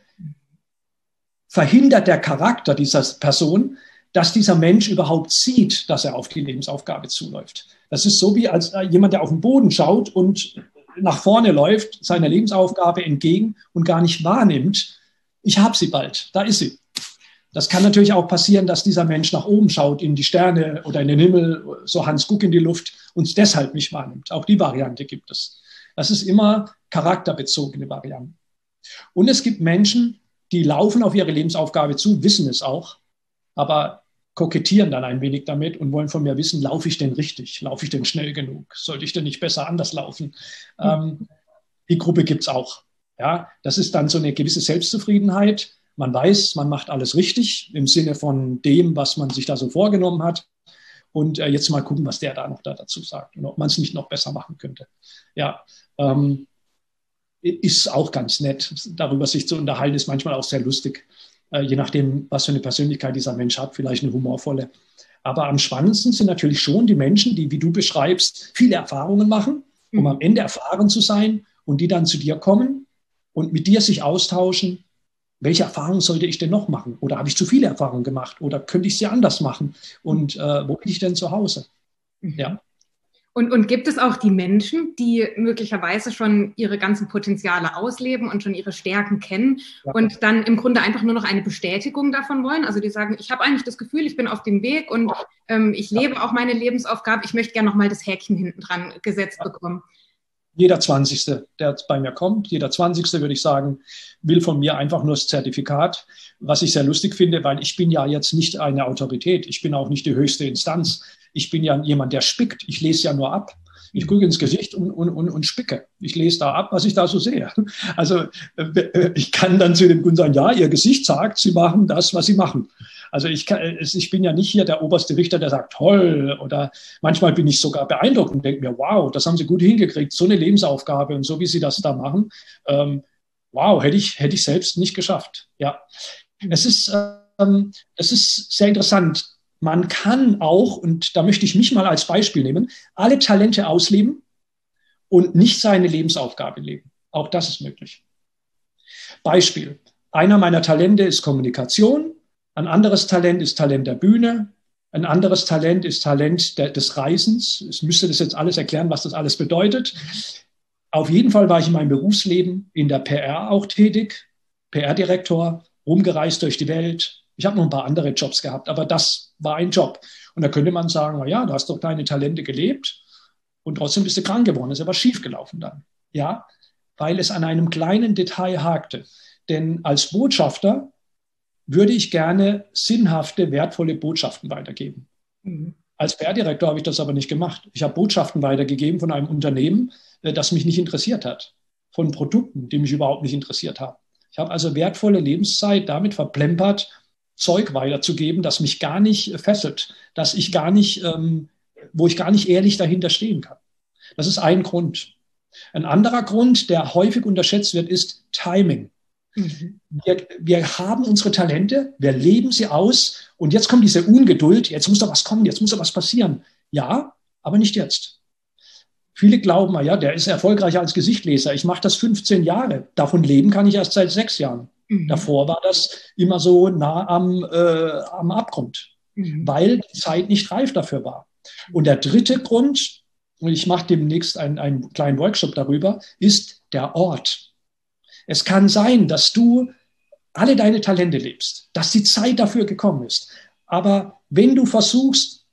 verhindert der Charakter dieser Person, dass dieser Mensch überhaupt sieht, dass er auf die Lebensaufgabe zuläuft. Das ist so wie als jemand, der auf den Boden schaut und nach vorne läuft, seiner Lebensaufgabe entgegen und gar nicht wahrnimmt, ich habe sie bald, da ist sie. Das kann natürlich auch passieren, dass dieser Mensch nach oben schaut, in die Sterne oder in den Himmel, so Hans Guck in die Luft, und es deshalb nicht wahrnimmt. Auch die Variante gibt es. Das ist immer charakterbezogene Varianten. Und es gibt Menschen, die laufen auf ihre Lebensaufgabe zu, wissen es auch, aber kokettieren dann ein wenig damit und wollen von mir wissen, laufe ich denn richtig? Laufe ich denn schnell genug? Sollte ich denn nicht besser anders laufen? Mhm. Ähm, die Gruppe gibt es auch. Ja, das ist dann so eine gewisse Selbstzufriedenheit. Man weiß, man macht alles richtig im Sinne von dem, was man sich da so vorgenommen hat. Und äh, jetzt mal gucken, was der da noch da dazu sagt und ob man es nicht noch besser machen könnte. Ja, ähm, ist auch ganz nett. Darüber sich zu unterhalten, ist manchmal auch sehr lustig. Äh, je nachdem, was für eine Persönlichkeit dieser Mensch hat, vielleicht eine humorvolle. Aber am spannendsten sind natürlich schon die Menschen, die, wie du beschreibst, viele Erfahrungen machen, um mhm. am Ende erfahren zu sein und die dann zu dir kommen und mit dir sich austauschen. Welche Erfahrungen sollte ich denn noch machen? Oder habe ich zu viele Erfahrungen gemacht? Oder könnte ich sie anders machen? Und äh, wo bin ich denn zu Hause? Mhm. Ja. Und, und gibt es auch die Menschen, die möglicherweise schon ihre ganzen Potenziale ausleben und schon ihre Stärken kennen ja. und dann im Grunde einfach nur noch eine Bestätigung davon wollen? Also die sagen, ich habe eigentlich das Gefühl, ich bin auf dem Weg und ähm, ich lebe ja. auch meine Lebensaufgabe. Ich möchte gerne noch mal das Häkchen hinten dran gesetzt ja. bekommen. Jeder Zwanzigste, der bei mir kommt, jeder Zwanzigste, würde ich sagen, will von mir einfach nur das Zertifikat, was ich sehr lustig finde, weil ich bin ja jetzt nicht eine Autorität. Ich bin auch nicht die höchste Instanz. Ich bin ja jemand, der spickt. Ich lese ja nur ab. Ich gucke ins Gesicht und, und, und, und spicke. Ich lese da ab, was ich da so sehe. Also ich kann dann zu dem Kunden sagen, ja, Ihr Gesicht sagt, Sie machen das, was Sie machen. Also ich, kann, ich bin ja nicht hier der oberste Richter, der sagt, toll. Oder manchmal bin ich sogar beeindruckt und denke mir, wow, das haben Sie gut hingekriegt. So eine Lebensaufgabe und so, wie Sie das da machen. Ähm, wow, hätte ich, hätte ich selbst nicht geschafft. Ja, es ist, ähm, es ist sehr interessant. Man kann auch, und da möchte ich mich mal als Beispiel nehmen, alle Talente ausleben und nicht seine Lebensaufgabe leben. Auch das ist möglich. Beispiel. Einer meiner Talente ist Kommunikation. Ein anderes Talent ist Talent der Bühne. Ein anderes Talent ist Talent der, des Reisens. Ich müsste das jetzt alles erklären, was das alles bedeutet. Auf jeden Fall war ich in meinem Berufsleben in der P R auch tätig. P R-Direktor, rumgereist durch die Welt. Ich habe noch ein paar andere Jobs gehabt, aber das war ein Job. Und da könnte man sagen, na ja, du hast doch deine Talente gelebt und trotzdem bist du krank geworden. Das ist aber schiefgelaufen dann. Ja, weil es an einem kleinen Detail hakte. Denn als Botschafter würde ich gerne sinnhafte, wertvolle Botschaften weitergeben. Mhm. Als P R-Direktor habe ich das aber nicht gemacht. Ich habe Botschaften weitergegeben von einem Unternehmen, das mich nicht interessiert hat, von Produkten, die mich überhaupt nicht interessiert haben. Ich habe also wertvolle Lebenszeit damit verplempert, Zeug weiterzugeben, das mich gar nicht fesselt, dass ich gar nicht, ähm, wo ich gar nicht ehrlich dahinter stehen kann. Das ist ein Grund. Ein anderer Grund, der häufig unterschätzt wird, ist Timing. Mhm. Wir, wir haben unsere Talente, wir leben sie aus und jetzt kommt diese Ungeduld, jetzt muss da was kommen, jetzt muss da was passieren. Ja, aber nicht jetzt. Viele glauben, ja, der ist erfolgreicher als Gesichtleser. Ich mache das fünfzehn Jahre. Davon leben kann ich erst seit sechs Jahren. Mhm. Davor war das immer so nah am, äh, am Abgrund, mhm. weil die Zeit nicht reif dafür war. Und der dritte Grund, und ich mache demnächst einen, einen kleinen Workshop darüber, ist der Ort. Es kann sein, dass du alle deine Talente lebst, dass die Zeit dafür gekommen ist. Aber wenn du versuchst,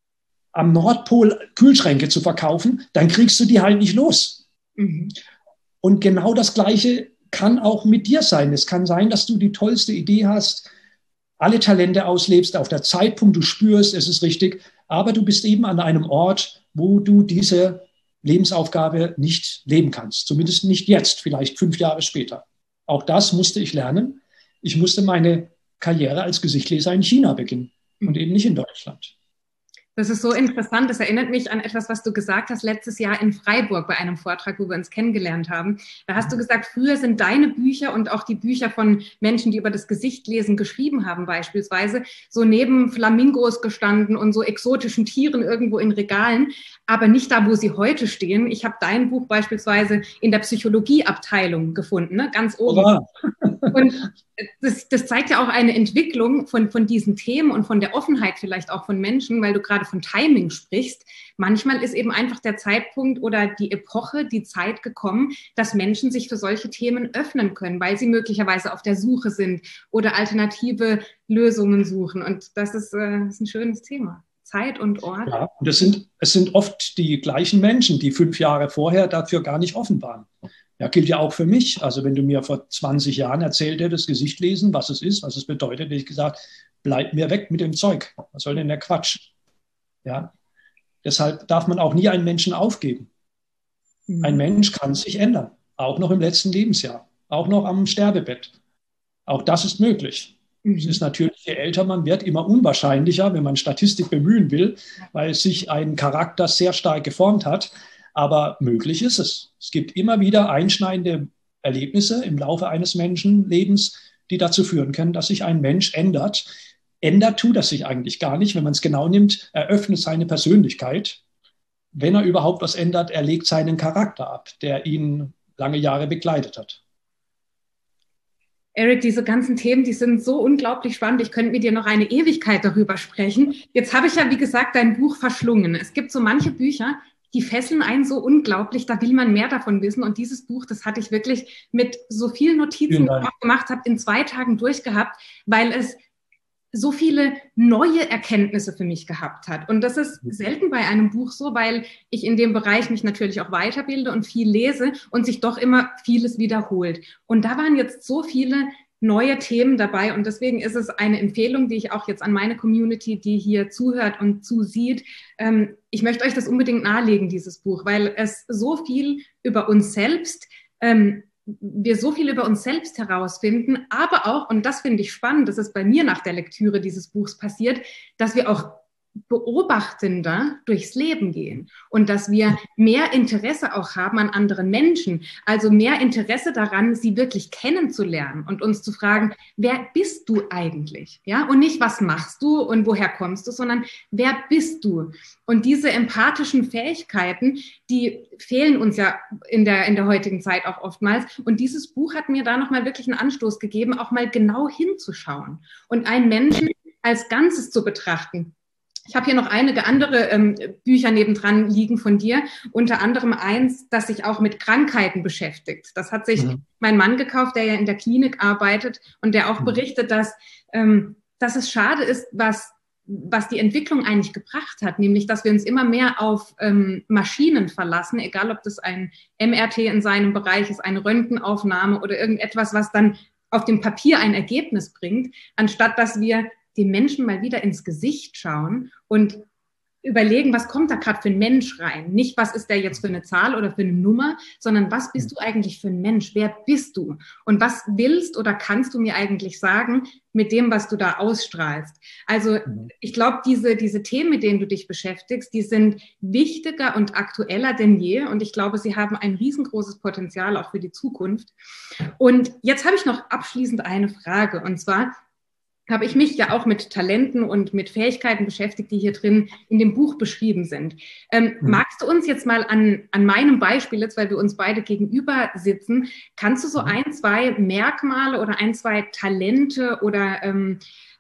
am Nordpol Kühlschränke zu verkaufen, dann kriegst du die halt nicht los. Mhm. Und genau das Gleiche kann auch mit dir sein. Es kann sein, dass du die tollste Idee hast, alle Talente auslebst, auf der Zeitpunkt du spürst, es ist richtig, aber du bist eben an einem Ort, wo du diese Lebensaufgabe nicht leben kannst. Zumindest nicht jetzt, vielleicht fünf Jahre später. Auch das musste ich lernen. Ich musste meine Karriere als Gesichtleser in China beginnen und eben nicht in Deutschland. Das ist so interessant. Das erinnert mich an etwas, was du gesagt hast letztes Jahr in Freiburg bei einem Vortrag, wo wir uns kennengelernt haben. Da hast du gesagt, früher sind deine Bücher und auch die Bücher von Menschen, die über das Gesichtlesen geschrieben haben, beispielsweise, so neben Flamingos gestanden und so exotischen Tieren irgendwo in Regalen, aber nicht da, wo sie heute stehen. Ich habe dein Buch beispielsweise in der Psychologieabteilung gefunden, ne? Ganz oben. Oha. Und das, das zeigt ja auch eine Entwicklung von, von diesen Themen und von der Offenheit vielleicht auch von Menschen, weil du gerade von Timing sprichst. Manchmal ist eben einfach der Zeitpunkt oder die Epoche, die Zeit gekommen, dass Menschen sich für solche Themen öffnen können, weil sie möglicherweise auf der Suche sind oder alternative Lösungen suchen. Und das ist, äh, das ist ein schönes Thema. Zeit und Ort. Ja, und es sind, es sind oft die gleichen Menschen, die fünf Jahre vorher dafür gar nicht offen waren. Ja, gilt ja auch für mich. Also wenn du mir vor zwanzig Jahren erzählt hättest, Gesicht lesen, was es ist, was es bedeutet, hätte ich gesagt, bleib mir weg mit dem Zeug. Was soll denn der Quatsch? Ja, deshalb darf man auch nie einen Menschen aufgeben. Mhm. Ein Mensch kann sich ändern, auch noch im letzten Lebensjahr, auch noch am Sterbebett. Auch das ist möglich. Mhm. Es ist natürlich, je älter man wird, immer unwahrscheinlicher, wenn man Statistik bemühen will, weil sich ein Charakter sehr stark geformt hat. Aber möglich ist es. Es gibt immer wieder einschneidende Erlebnisse im Laufe eines Menschenlebens, die dazu führen können, dass sich ein Mensch ändert. Ändert tut er sich eigentlich gar nicht. Wenn man es genau nimmt, er öffnet seine Persönlichkeit. Wenn er überhaupt was ändert, er legt seinen Charakter ab, der ihn lange Jahre begleitet hat. Eric, diese ganzen Themen, die sind so unglaublich spannend. Ich könnte mit dir noch eine Ewigkeit darüber sprechen. Jetzt habe ich ja, wie gesagt, dein Buch verschlungen. Es gibt so manche Bücher, die fesseln einen so unglaublich, da will man mehr davon wissen. Und dieses Buch, das hatte ich wirklich mit so vielen Notizen, die ich auch gemacht habe, in zwei Tagen durchgehabt, weil es so viele neue Erkenntnisse für mich gehabt hat. Und das ist selten bei einem Buch so, weil ich in dem Bereich mich natürlich auch weiterbilde und viel lese und sich doch immer vieles wiederholt. Und da waren jetzt so viele neue Themen dabei und deswegen ist es eine Empfehlung, die ich auch jetzt an meine Community, die hier zuhört und zusieht. Ähm, ich möchte euch das unbedingt nahelegen, dieses Buch, weil es so viel über uns selbst, ähm, wir so viel über uns selbst herausfinden, aber auch, und das finde ich spannend, das ist bei mir nach der Lektüre dieses Buchs passiert, dass wir auch beobachtender durchs Leben gehen und dass wir mehr Interesse auch haben an anderen Menschen, also mehr Interesse daran, sie wirklich kennenzulernen und uns zu fragen, wer bist du eigentlich? Ja, und nicht, was machst du und woher kommst du, sondern wer bist du? Und diese empathischen Fähigkeiten, die fehlen uns ja in der, in der heutigen Zeit auch oftmals. Und dieses Buch hat mir da nochmal wirklich einen Anstoß gegeben, auch mal genau hinzuschauen und einen Menschen als Ganzes zu betrachten. Ich habe hier noch einige andere ähm, Bücher nebendran liegen von dir, unter anderem eins, das sich auch mit Krankheiten beschäftigt. Das hat sich mhm. mein Mann gekauft, der ja in der Klinik arbeitet und der auch mhm. berichtet, dass, ähm, dass es schade ist, was, was die Entwicklung eigentlich gebracht hat, nämlich, dass wir uns immer mehr auf ähm, Maschinen verlassen, egal ob das ein M R T in seinem Bereich ist, eine Röntgenaufnahme oder irgendetwas, was dann auf dem Papier ein Ergebnis bringt, anstatt dass wir den Menschen mal wieder ins Gesicht schauen und überlegen, was kommt da gerade für ein Mensch rein? Nicht, was ist der jetzt für eine Zahl oder für eine Nummer, sondern was bist du eigentlich für ein Mensch? Wer bist du? Und was willst oder kannst du mir eigentlich sagen mit dem, was du da ausstrahlst? Also ich glaube, diese, diese Themen, mit denen du dich beschäftigst, die sind wichtiger und aktueller denn je. Und ich glaube, sie haben ein riesengroßes Potenzial auch für die Zukunft. Und jetzt habe ich noch abschließend eine Frage. Und zwar habe ich mich ja auch mit Talenten und mit Fähigkeiten beschäftigt, die hier drin in dem Buch beschrieben sind. Ähm, mhm. Magst du uns jetzt mal an, an meinem Beispiel, jetzt weil wir uns beide gegenüber sitzen, kannst du so ein, zwei Merkmale oder ein, zwei Talente oder ähm,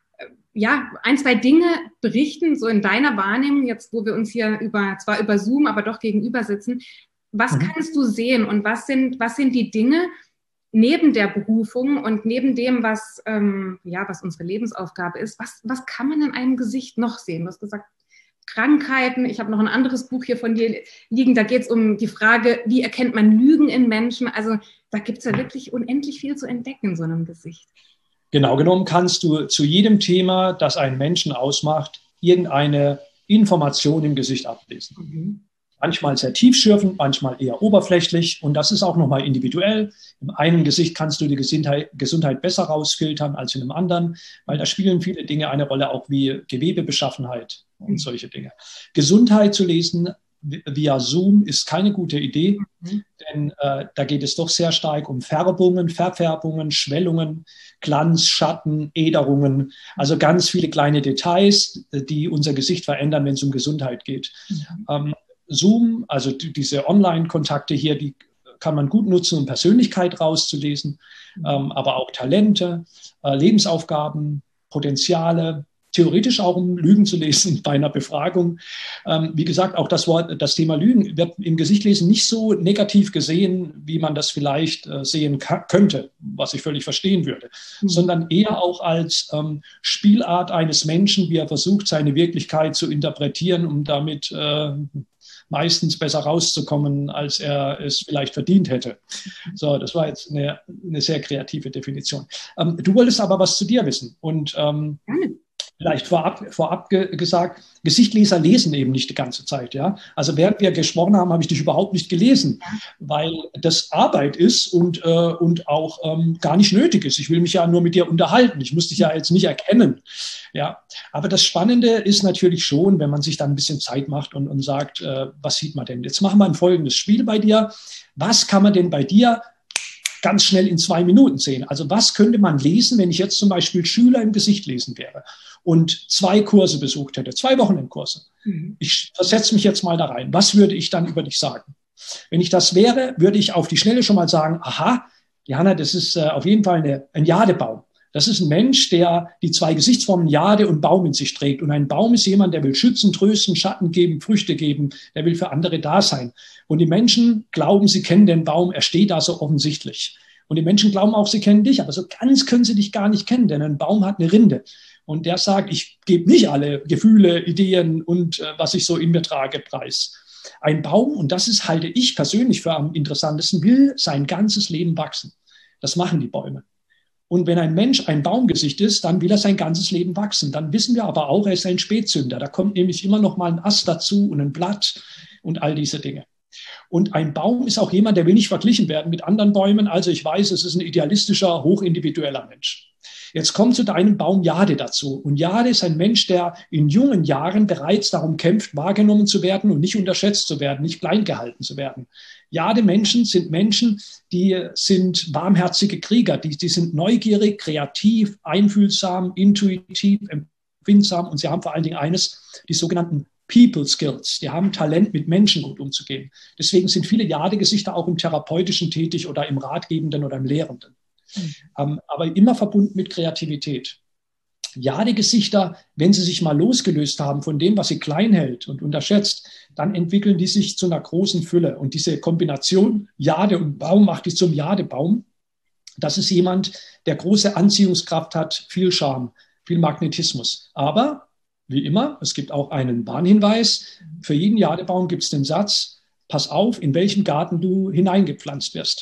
ja, ein, zwei Dinge berichten, so in deiner Wahrnehmung, jetzt wo wir uns hier über, zwar über Zoom, aber doch gegenüber sitzen. Was mhm. kannst du sehen und was sind, was sind die Dinge, neben der Berufung und neben dem, was, ähm, ja, was unsere Lebensaufgabe ist, was, was kann man in einem Gesicht noch sehen? Du hast gesagt, Krankheiten. Ich habe noch ein anderes Buch hier von dir liegen. Da geht es um die Frage, wie erkennt man Lügen in Menschen? Also da gibt es ja wirklich unendlich viel zu entdecken in so einem Gesicht. Genau genommen kannst du zu jedem Thema, das einen Menschen ausmacht, irgendeine Information im Gesicht ablesen. Mhm. Manchmal sehr tiefschürfend, manchmal eher oberflächlich. Und das ist auch nochmal individuell. Im einen Gesicht kannst du die Gesundheit, Gesundheit besser rausfiltern als in einem anderen, weil da spielen viele Dinge eine Rolle, auch wie Gewebebeschaffenheit und solche Dinge. Gesundheit zu lesen via Zoom ist keine gute Idee, mhm. denn äh, da geht es doch sehr stark um Färbungen, Verfärbungen, Schwellungen, Glanz, Schatten, Äderungen, also ganz viele kleine Details, die unser Gesicht verändern, wenn es um Gesundheit geht. Mhm. Ähm, Zoom, also diese Online-Kontakte hier, die kann man gut nutzen, um Persönlichkeit rauszulesen, mhm. ähm, aber auch Talente, äh, Lebensaufgaben, Potenziale, theoretisch auch um Lügen zu lesen bei einer Befragung. Ähm, wie gesagt, auch das Wort, das Thema Lügen wird im Gesicht lesen nicht so negativ gesehen, wie man das vielleicht äh, sehen könnte, was ich völlig verstehen würde, mhm. sondern eher auch als ähm, Spielart eines Menschen, wie er versucht, seine Wirklichkeit zu interpretieren, um damit äh, meistens besser rauszukommen, als er es vielleicht verdient hätte. So, das war jetzt eine, eine sehr kreative Definition. Ähm, du wolltest aber was zu dir wissen und ähm, vielleicht vorab, vorab ge gesagt, Gesichtleser lesen eben nicht die ganze Zeit. Ja? Also während wir gesprochen haben, habe ich dich überhaupt nicht gelesen, weil das Arbeit ist und, äh, und auch ähm, gar nicht nötig ist. Ich will mich ja nur mit dir unterhalten. Ich muss dich ja jetzt nicht erkennen. Ja? Aber das Spannende ist natürlich schon, wenn man sich dann ein bisschen Zeit macht und, und sagt, äh, was sieht man denn? Jetzt machen wir ein folgendes Spiel bei dir. Was kann man denn bei dir ganz schnell in zwei Minuten sehen? Also was könnte man lesen, wenn ich jetzt zum Beispiel Schüler im Gesicht lesen wäre und zwei Kurse besucht hätte, zwei Wochenendkurse. Mhm. Ich versetze mich jetzt mal da rein. Was würde ich dann über dich sagen? Wenn ich das wäre, würde ich auf die Schnelle schon mal sagen, aha, Johanna, das ist äh, auf jeden Fall eine, ein Jadebaum. Das ist ein Mensch, der die zwei Gesichtsformen Jade und Baum in sich trägt. Und ein Baum ist jemand, der will schützen, trösten, Schatten geben, Früchte geben, der will für andere da sein. Und die Menschen glauben, sie kennen den Baum, er steht da so offensichtlich. Und die Menschen glauben auch, sie kennen dich, aber so ganz können sie dich gar nicht kennen, denn ein Baum hat eine Rinde. Und der sagt, ich gebe nicht alle Gefühle, Ideen und äh, was ich so in mir trage, preis. Ein Baum, und das ist, halte ich persönlich für am interessantesten, will sein ganzes Leben wachsen. Das machen die Bäume. Und wenn ein Mensch ein Baumgesicht ist, dann will er sein ganzes Leben wachsen. Dann wissen wir aber auch, er ist ein Spätzünder. Da kommt nämlich immer noch mal ein Ast dazu und ein Blatt und all diese Dinge. Und ein Baum ist auch jemand, der will nicht verglichen werden mit anderen Bäumen. Also ich weiß, es ist ein idealistischer, hochindividueller Mensch. Jetzt kommt zu deinem Baum Jade dazu. Und Jade ist ein Mensch, der in jungen Jahren bereits darum kämpft, wahrgenommen zu werden und nicht unterschätzt zu werden, nicht klein gehalten zu werden. Jade-Menschen sind Menschen, die sind warmherzige Krieger, die, die sind neugierig, kreativ, einfühlsam, intuitiv, empfindsam und sie haben vor allen Dingen eines, die sogenannten People Skills. Die haben Talent, mit Menschen gut umzugehen. Deswegen sind viele Jade-Gesichter auch im Therapeutischen tätig oder im Ratgebenden oder im Lehrenden. Mhm. Ähm, aber immer verbunden mit Kreativität. Jade-Gesichter, wenn sie sich mal losgelöst haben von dem, was sie klein hält und unterschätzt, dann entwickeln die sich zu einer großen Fülle. Und diese Kombination Jade und Baum macht die zum Jadebaum. Das ist jemand, der große Anziehungskraft hat, viel Charme, viel Magnetismus. Aber wie immer, es gibt auch einen Warnhinweis. Für jeden Jadebaum gibt es den Satz, pass auf, in welchen Garten du hineingepflanzt wirst.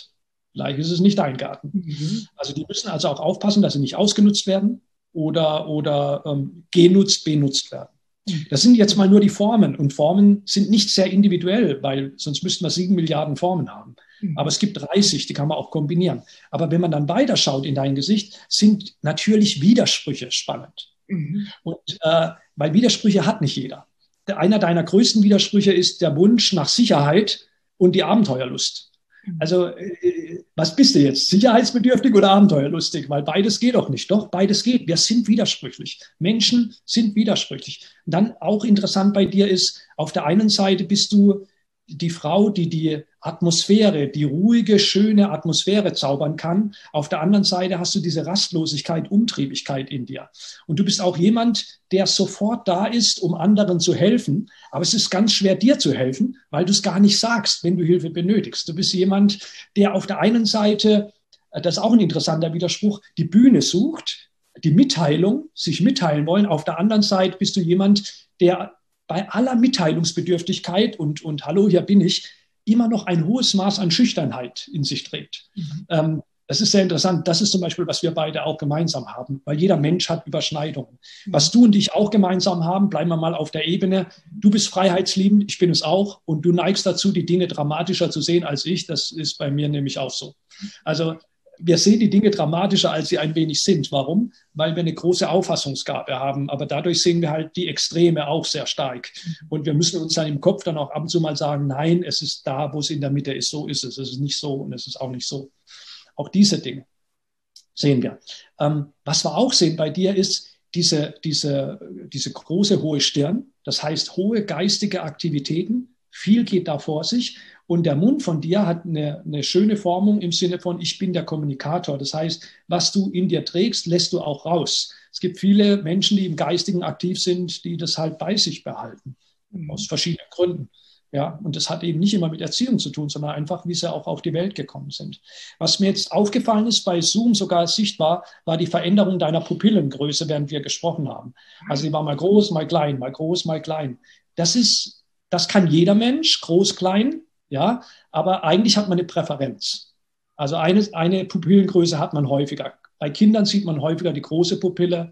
Vielleicht ist es nicht dein Garten. Mhm. Also die müssen also auch aufpassen, dass sie nicht ausgenutzt werden oder, oder ähm, genutzt, benutzt werden. Das sind jetzt mal nur die Formen. Und Formen sind nicht sehr individuell, weil sonst müssten wir sieben Milliarden Formen haben. Aber es gibt dreißig, die kann man auch kombinieren. Aber wenn man dann weiterschaut in dein Gesicht, sind natürlich Widersprüche spannend. Mhm. Und äh, weil Widersprüche hat nicht jeder. Der, einer deiner größten Widersprüche ist der Wunsch nach Sicherheit und die Abenteuerlust. Also äh, was bist du jetzt? Sicherheitsbedürftig oder abenteuerlustig? Weil beides geht doch nicht. Doch, beides geht. Wir sind widersprüchlich. Menschen sind widersprüchlich. Und dann auch interessant bei dir ist, auf der einen Seite bist du die Frau, die die Atmosphäre, die ruhige, schöne Atmosphäre zaubern kann. Auf der anderen Seite hast du diese Rastlosigkeit, Umtriebigkeit in dir. Und du bist auch jemand, der sofort da ist, um anderen zu helfen. Aber es ist ganz schwer, dir zu helfen, weil du es gar nicht sagst, wenn du Hilfe benötigst. Du bist jemand, der auf der einen Seite, das ist auch ein interessanter Widerspruch, die Bühne sucht, die Mitteilung, sich mitteilen wollen. Auf der anderen Seite bist du jemand, der bei aller Mitteilungsbedürftigkeit und, und hallo, hier bin ich, immer noch ein hohes Maß an Schüchternheit in sich trägt. Mhm. Ähm, das ist sehr interessant. Das ist zum Beispiel, was wir beide auch gemeinsam haben, weil jeder Mensch hat Überschneidungen. Mhm. Was du und ich auch gemeinsam haben, bleiben wir mal auf der Ebene. Du bist freiheitsliebend, ich bin es auch und du neigst dazu, die Dinge dramatischer zu sehen als ich. Das ist bei mir nämlich auch so. Also wir sehen die Dinge dramatischer, als sie ein wenig sind. Warum? Weil wir eine große Auffassungsgabe haben. Aber dadurch sehen wir halt die Extreme auch sehr stark. Und wir müssen uns dann im Kopf dann auch ab und zu mal sagen, nein, es ist da, wo es in der Mitte ist. So ist es. Es ist nicht so und es ist auch nicht so. Auch diese Dinge sehen wir. Ähm, was wir auch sehen bei dir ist diese, diese, diese große hohe Stirn. Das heißt, hohe geistige Aktivitäten. Viel geht da vor sich. Und der Mund von dir hat eine, eine schöne Formung im Sinne von, ich bin der Kommunikator. Das heißt, was du in dir trägst, lässt du auch raus. Es gibt viele Menschen, die im Geistigen aktiv sind, die das halt bei sich behalten. Mhm. Aus verschiedenen Gründen. Ja, und das hat eben nicht immer mit Erziehung zu tun, sondern einfach, wie sie auch auf die Welt gekommen sind. Was mir jetzt aufgefallen ist, bei Zoom sogar sichtbar, war die Veränderung deiner Pupillengröße, während wir gesprochen haben. Also die war mal groß, mal klein, mal groß, mal klein. Das ist, das kann jeder Mensch, groß, klein. Ja, aber eigentlich hat man eine Präferenz. Also eine, eine Pupillengröße hat man häufiger. Bei Kindern sieht man häufiger die große Pupille.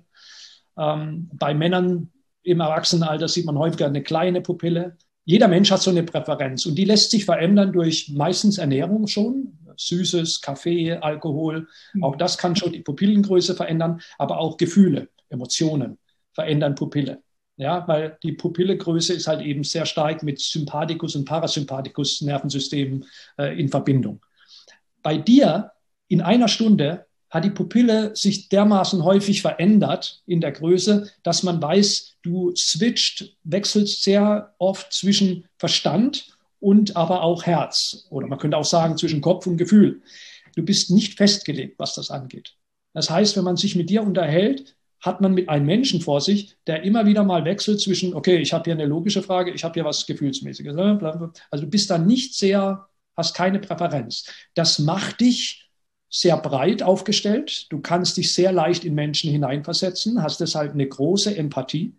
Ähm, bei Männern im Erwachsenenalter sieht man häufiger eine kleine Pupille. Jeder Mensch hat so eine Präferenz und die lässt sich verändern durch meistens Ernährung schon. Süßes, Kaffee, Alkohol, auch das kann schon die Pupillengröße verändern, aber auch Gefühle, Emotionen verändern Pupille. Ja, weil die Pupillegröße ist halt eben sehr stark mit Sympathikus und Parasympathikus Nervensystemen äh, in Verbindung. Bei dir in einer Stunde hat die Pupille sich dermaßen häufig verändert in der Größe, dass man weiß, du switcht, wechselst sehr oft zwischen Verstand und aber auch Herz. Oder man könnte auch sagen zwischen Kopf und Gefühl. Du bist nicht festgelegt, was das angeht. Das heißt, wenn man sich mit dir unterhält, hat man mit einem Menschen vor sich, der immer wieder mal wechselt zwischen, okay, ich habe hier eine logische Frage, ich habe hier was Gefühlsmäßiges. Also du bist da nicht sehr, hast keine Präferenz. Das macht dich sehr breit aufgestellt. Du kannst dich sehr leicht in Menschen hineinversetzen, hast deshalb eine große Empathie.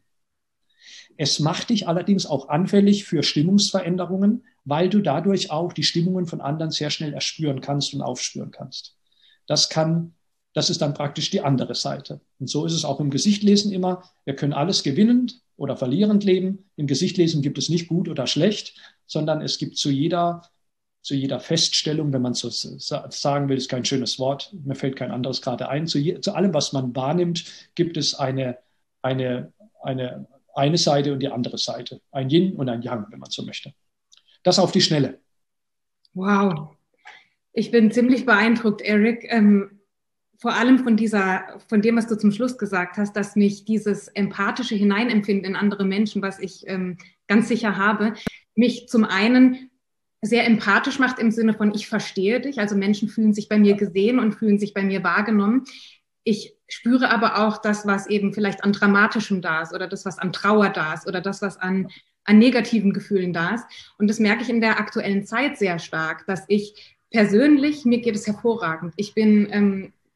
Es macht dich allerdings auch anfällig für Stimmungsveränderungen, weil du dadurch auch die Stimmungen von anderen sehr schnell erspüren kannst und aufspüren kannst. Das kann Das ist dann praktisch die andere Seite. Und so ist es auch im Gesichtlesen immer. Wir können alles gewinnend oder verlierend leben. Im Gesichtlesen gibt es nicht gut oder schlecht, sondern es gibt zu jeder, zu jeder Feststellung, wenn man so sagen will, ist kein schönes Wort, mir fällt kein anderes gerade ein, zu, je, zu allem, was man wahrnimmt, gibt es eine, eine, eine, eine Seite und die andere Seite. Ein Yin und ein Yang, wenn man so möchte. Das auf die Schnelle. Wow. Ich bin ziemlich beeindruckt, Eric. Ähm Vor allem von dieser, von dem, was du zum Schluss gesagt hast, dass mich dieses empathische Hineinempfinden in andere Menschen, was ich ähm, ganz sicher habe, mich zum einen sehr empathisch macht im Sinne von, ich verstehe dich. Also Menschen fühlen sich bei mir gesehen und fühlen sich bei mir wahrgenommen. Ich spüre aber auch das, was eben vielleicht an Dramatischem da ist oder das, was an Trauer da ist oder das, was an, an negativen Gefühlen da ist. Und das merke ich in der aktuellen Zeit sehr stark, dass ich persönlich, mir geht es hervorragend. Ich bin ähm,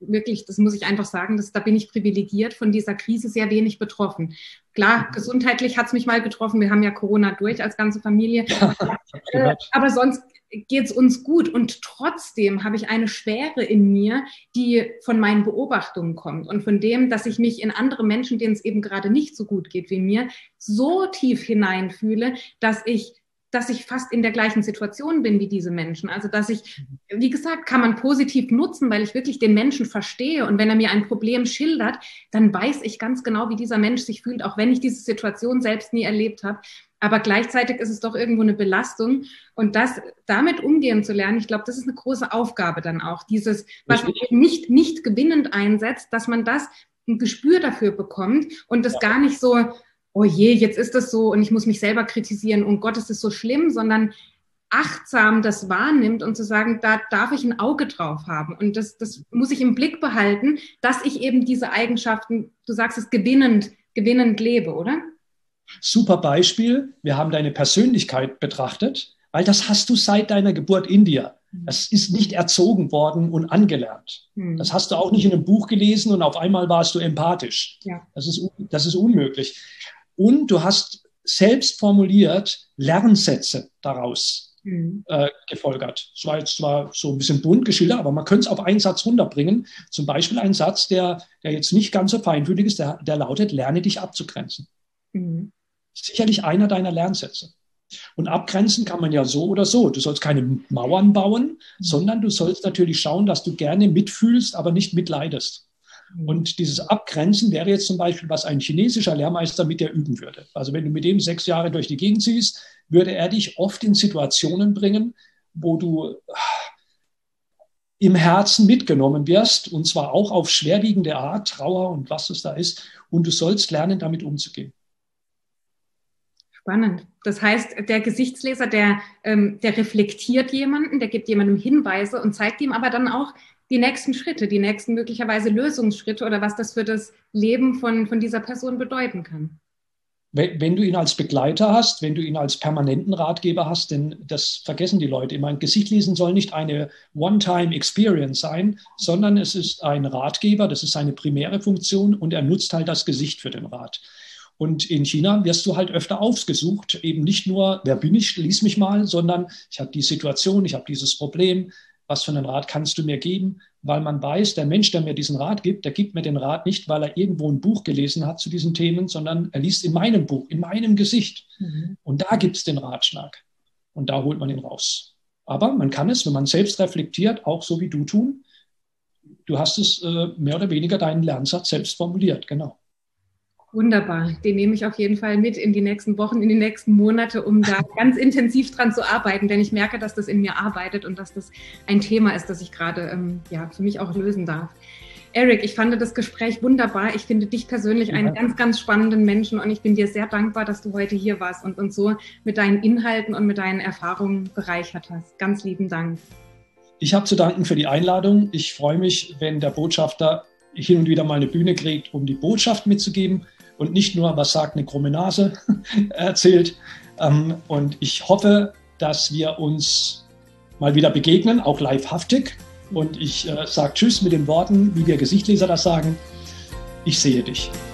wirklich, das muss ich einfach sagen, dass, da bin ich privilegiert, von dieser Krise sehr wenig betroffen. Klar, gesundheitlich hat es mich mal getroffen. Wir haben ja Corona durch als ganze Familie. äh, aber sonst geht es uns gut. Und trotzdem habe ich eine Schwere in mir, die von meinen Beobachtungen kommt und von dem, dass ich mich in andere Menschen, denen es eben gerade nicht so gut geht wie mir, so tief hineinfühle, dass ich dass ich fast in der gleichen Situation bin wie diese Menschen. Also dass ich, wie gesagt, kann man positiv nutzen, weil ich wirklich den Menschen verstehe. Und wenn er mir ein Problem schildert, dann weiß ich ganz genau, wie dieser Mensch sich fühlt, auch wenn ich diese Situation selbst nie erlebt habe. Aber gleichzeitig ist es doch irgendwo eine Belastung. Und das, damit umgehen zu lernen, ich glaube, das ist eine große Aufgabe dann auch. Dieses, was man nicht, nicht gewinnend einsetzt, dass man das ein Gespür dafür bekommt und das gar nicht so, oh je, jetzt ist das so und ich muss mich selber kritisieren und Gott, ist das so schlimm, sondern achtsam das wahrnimmt und zu sagen, da darf ich ein Auge drauf haben. Und das, das muss ich im Blick behalten, dass ich eben diese Eigenschaften, du sagst es, gewinnend, gewinnend lebe, oder? Super Beispiel. Wir haben deine Persönlichkeit betrachtet, weil das hast du seit deiner Geburt in dir. Das ist nicht erzogen worden und angelernt. Hm. Das hast du auch nicht in einem Buch gelesen und auf einmal warst du empathisch. Ja. Das ist, das ist unmöglich. Und du hast selbst formuliert Lernsätze daraus hm. äh, gefolgert. Das war jetzt zwar so ein bisschen bunt geschildert, aber man könnte es auf einen Satz runterbringen. Zum Beispiel ein Satz, der, der jetzt nicht ganz so feinfühlig ist, der, der lautet, lerne dich abzugrenzen. Hm. Sicherlich einer deiner Lernsätze. Und abgrenzen kann man ja so oder so. Du sollst keine Mauern bauen, sondern du sollst natürlich schauen, dass du gerne mitfühlst, aber nicht mitleidest. Und dieses Abgrenzen wäre jetzt zum Beispiel, was ein chinesischer Lehrmeister mit dir üben würde. Also wenn du mit dem sechs Jahre durch die Gegend ziehst, würde er dich oft in Situationen bringen, wo du im Herzen mitgenommen wirst, und zwar auch auf schwerwiegende Art, Trauer und was es da ist. Und du sollst lernen, damit umzugehen. Spannend. Das heißt, der Gesichtsleser, der, ähm, der reflektiert jemanden, der gibt jemandem Hinweise und zeigt ihm aber dann auch die nächsten Schritte, die nächsten möglicherweise Lösungsschritte oder was das für das Leben von, von dieser Person bedeuten kann. Wenn, wenn du ihn als Begleiter hast, wenn du ihn als permanenten Ratgeber hast, denn das vergessen die Leute immer. Ein Gesichtlesen soll nicht eine One-Time-Experience sein, sondern es ist ein Ratgeber, das ist seine primäre Funktion und er nutzt halt das Gesicht für den Rat. Und in China wirst du halt öfter aufgesucht, eben nicht nur, wer bin ich, lies mich mal, sondern ich habe die Situation, ich habe dieses Problem, was für einen Rat kannst du mir geben? Weil man weiß, der Mensch, der mir diesen Rat gibt, der gibt mir den Rat nicht, weil er irgendwo ein Buch gelesen hat zu diesen Themen, sondern er liest in meinem Buch, in meinem Gesicht. Mhm. Und da gibt es den Ratschlag. Und da holt man ihn raus. Aber man kann es, wenn man selbst reflektiert, auch so wie du tun. Du hast es äh, mehr oder weniger deinen Lernsatz selbst formuliert, genau. Wunderbar, den nehme ich auf jeden Fall mit in die nächsten Wochen, in die nächsten Monate, um da ganz intensiv dran zu arbeiten, denn ich merke, dass das in mir arbeitet und dass das ein Thema ist, das ich gerade ähm, ja, für mich auch lösen darf. Eric, ich fand das Gespräch wunderbar. Ich finde dich persönlich einen ganz, ganz spannenden Menschen und ich bin dir sehr dankbar, dass du heute hier warst und uns so mit deinen Inhalten und mit deinen Erfahrungen bereichert hast. Ganz lieben Dank. Ich habe zu danken für die Einladung. Ich freue mich, wenn der Botschafter hin und wieder mal eine Bühne kriegt, um die Botschaft mitzugeben. Und nicht nur, was sagt eine krumme Nase, erzählt. Und ich hoffe, dass wir uns mal wieder begegnen, auch livehaftig. Und ich sage Tschüss mit den Worten, wie wir Gesichtleser das sagen. Ich sehe dich.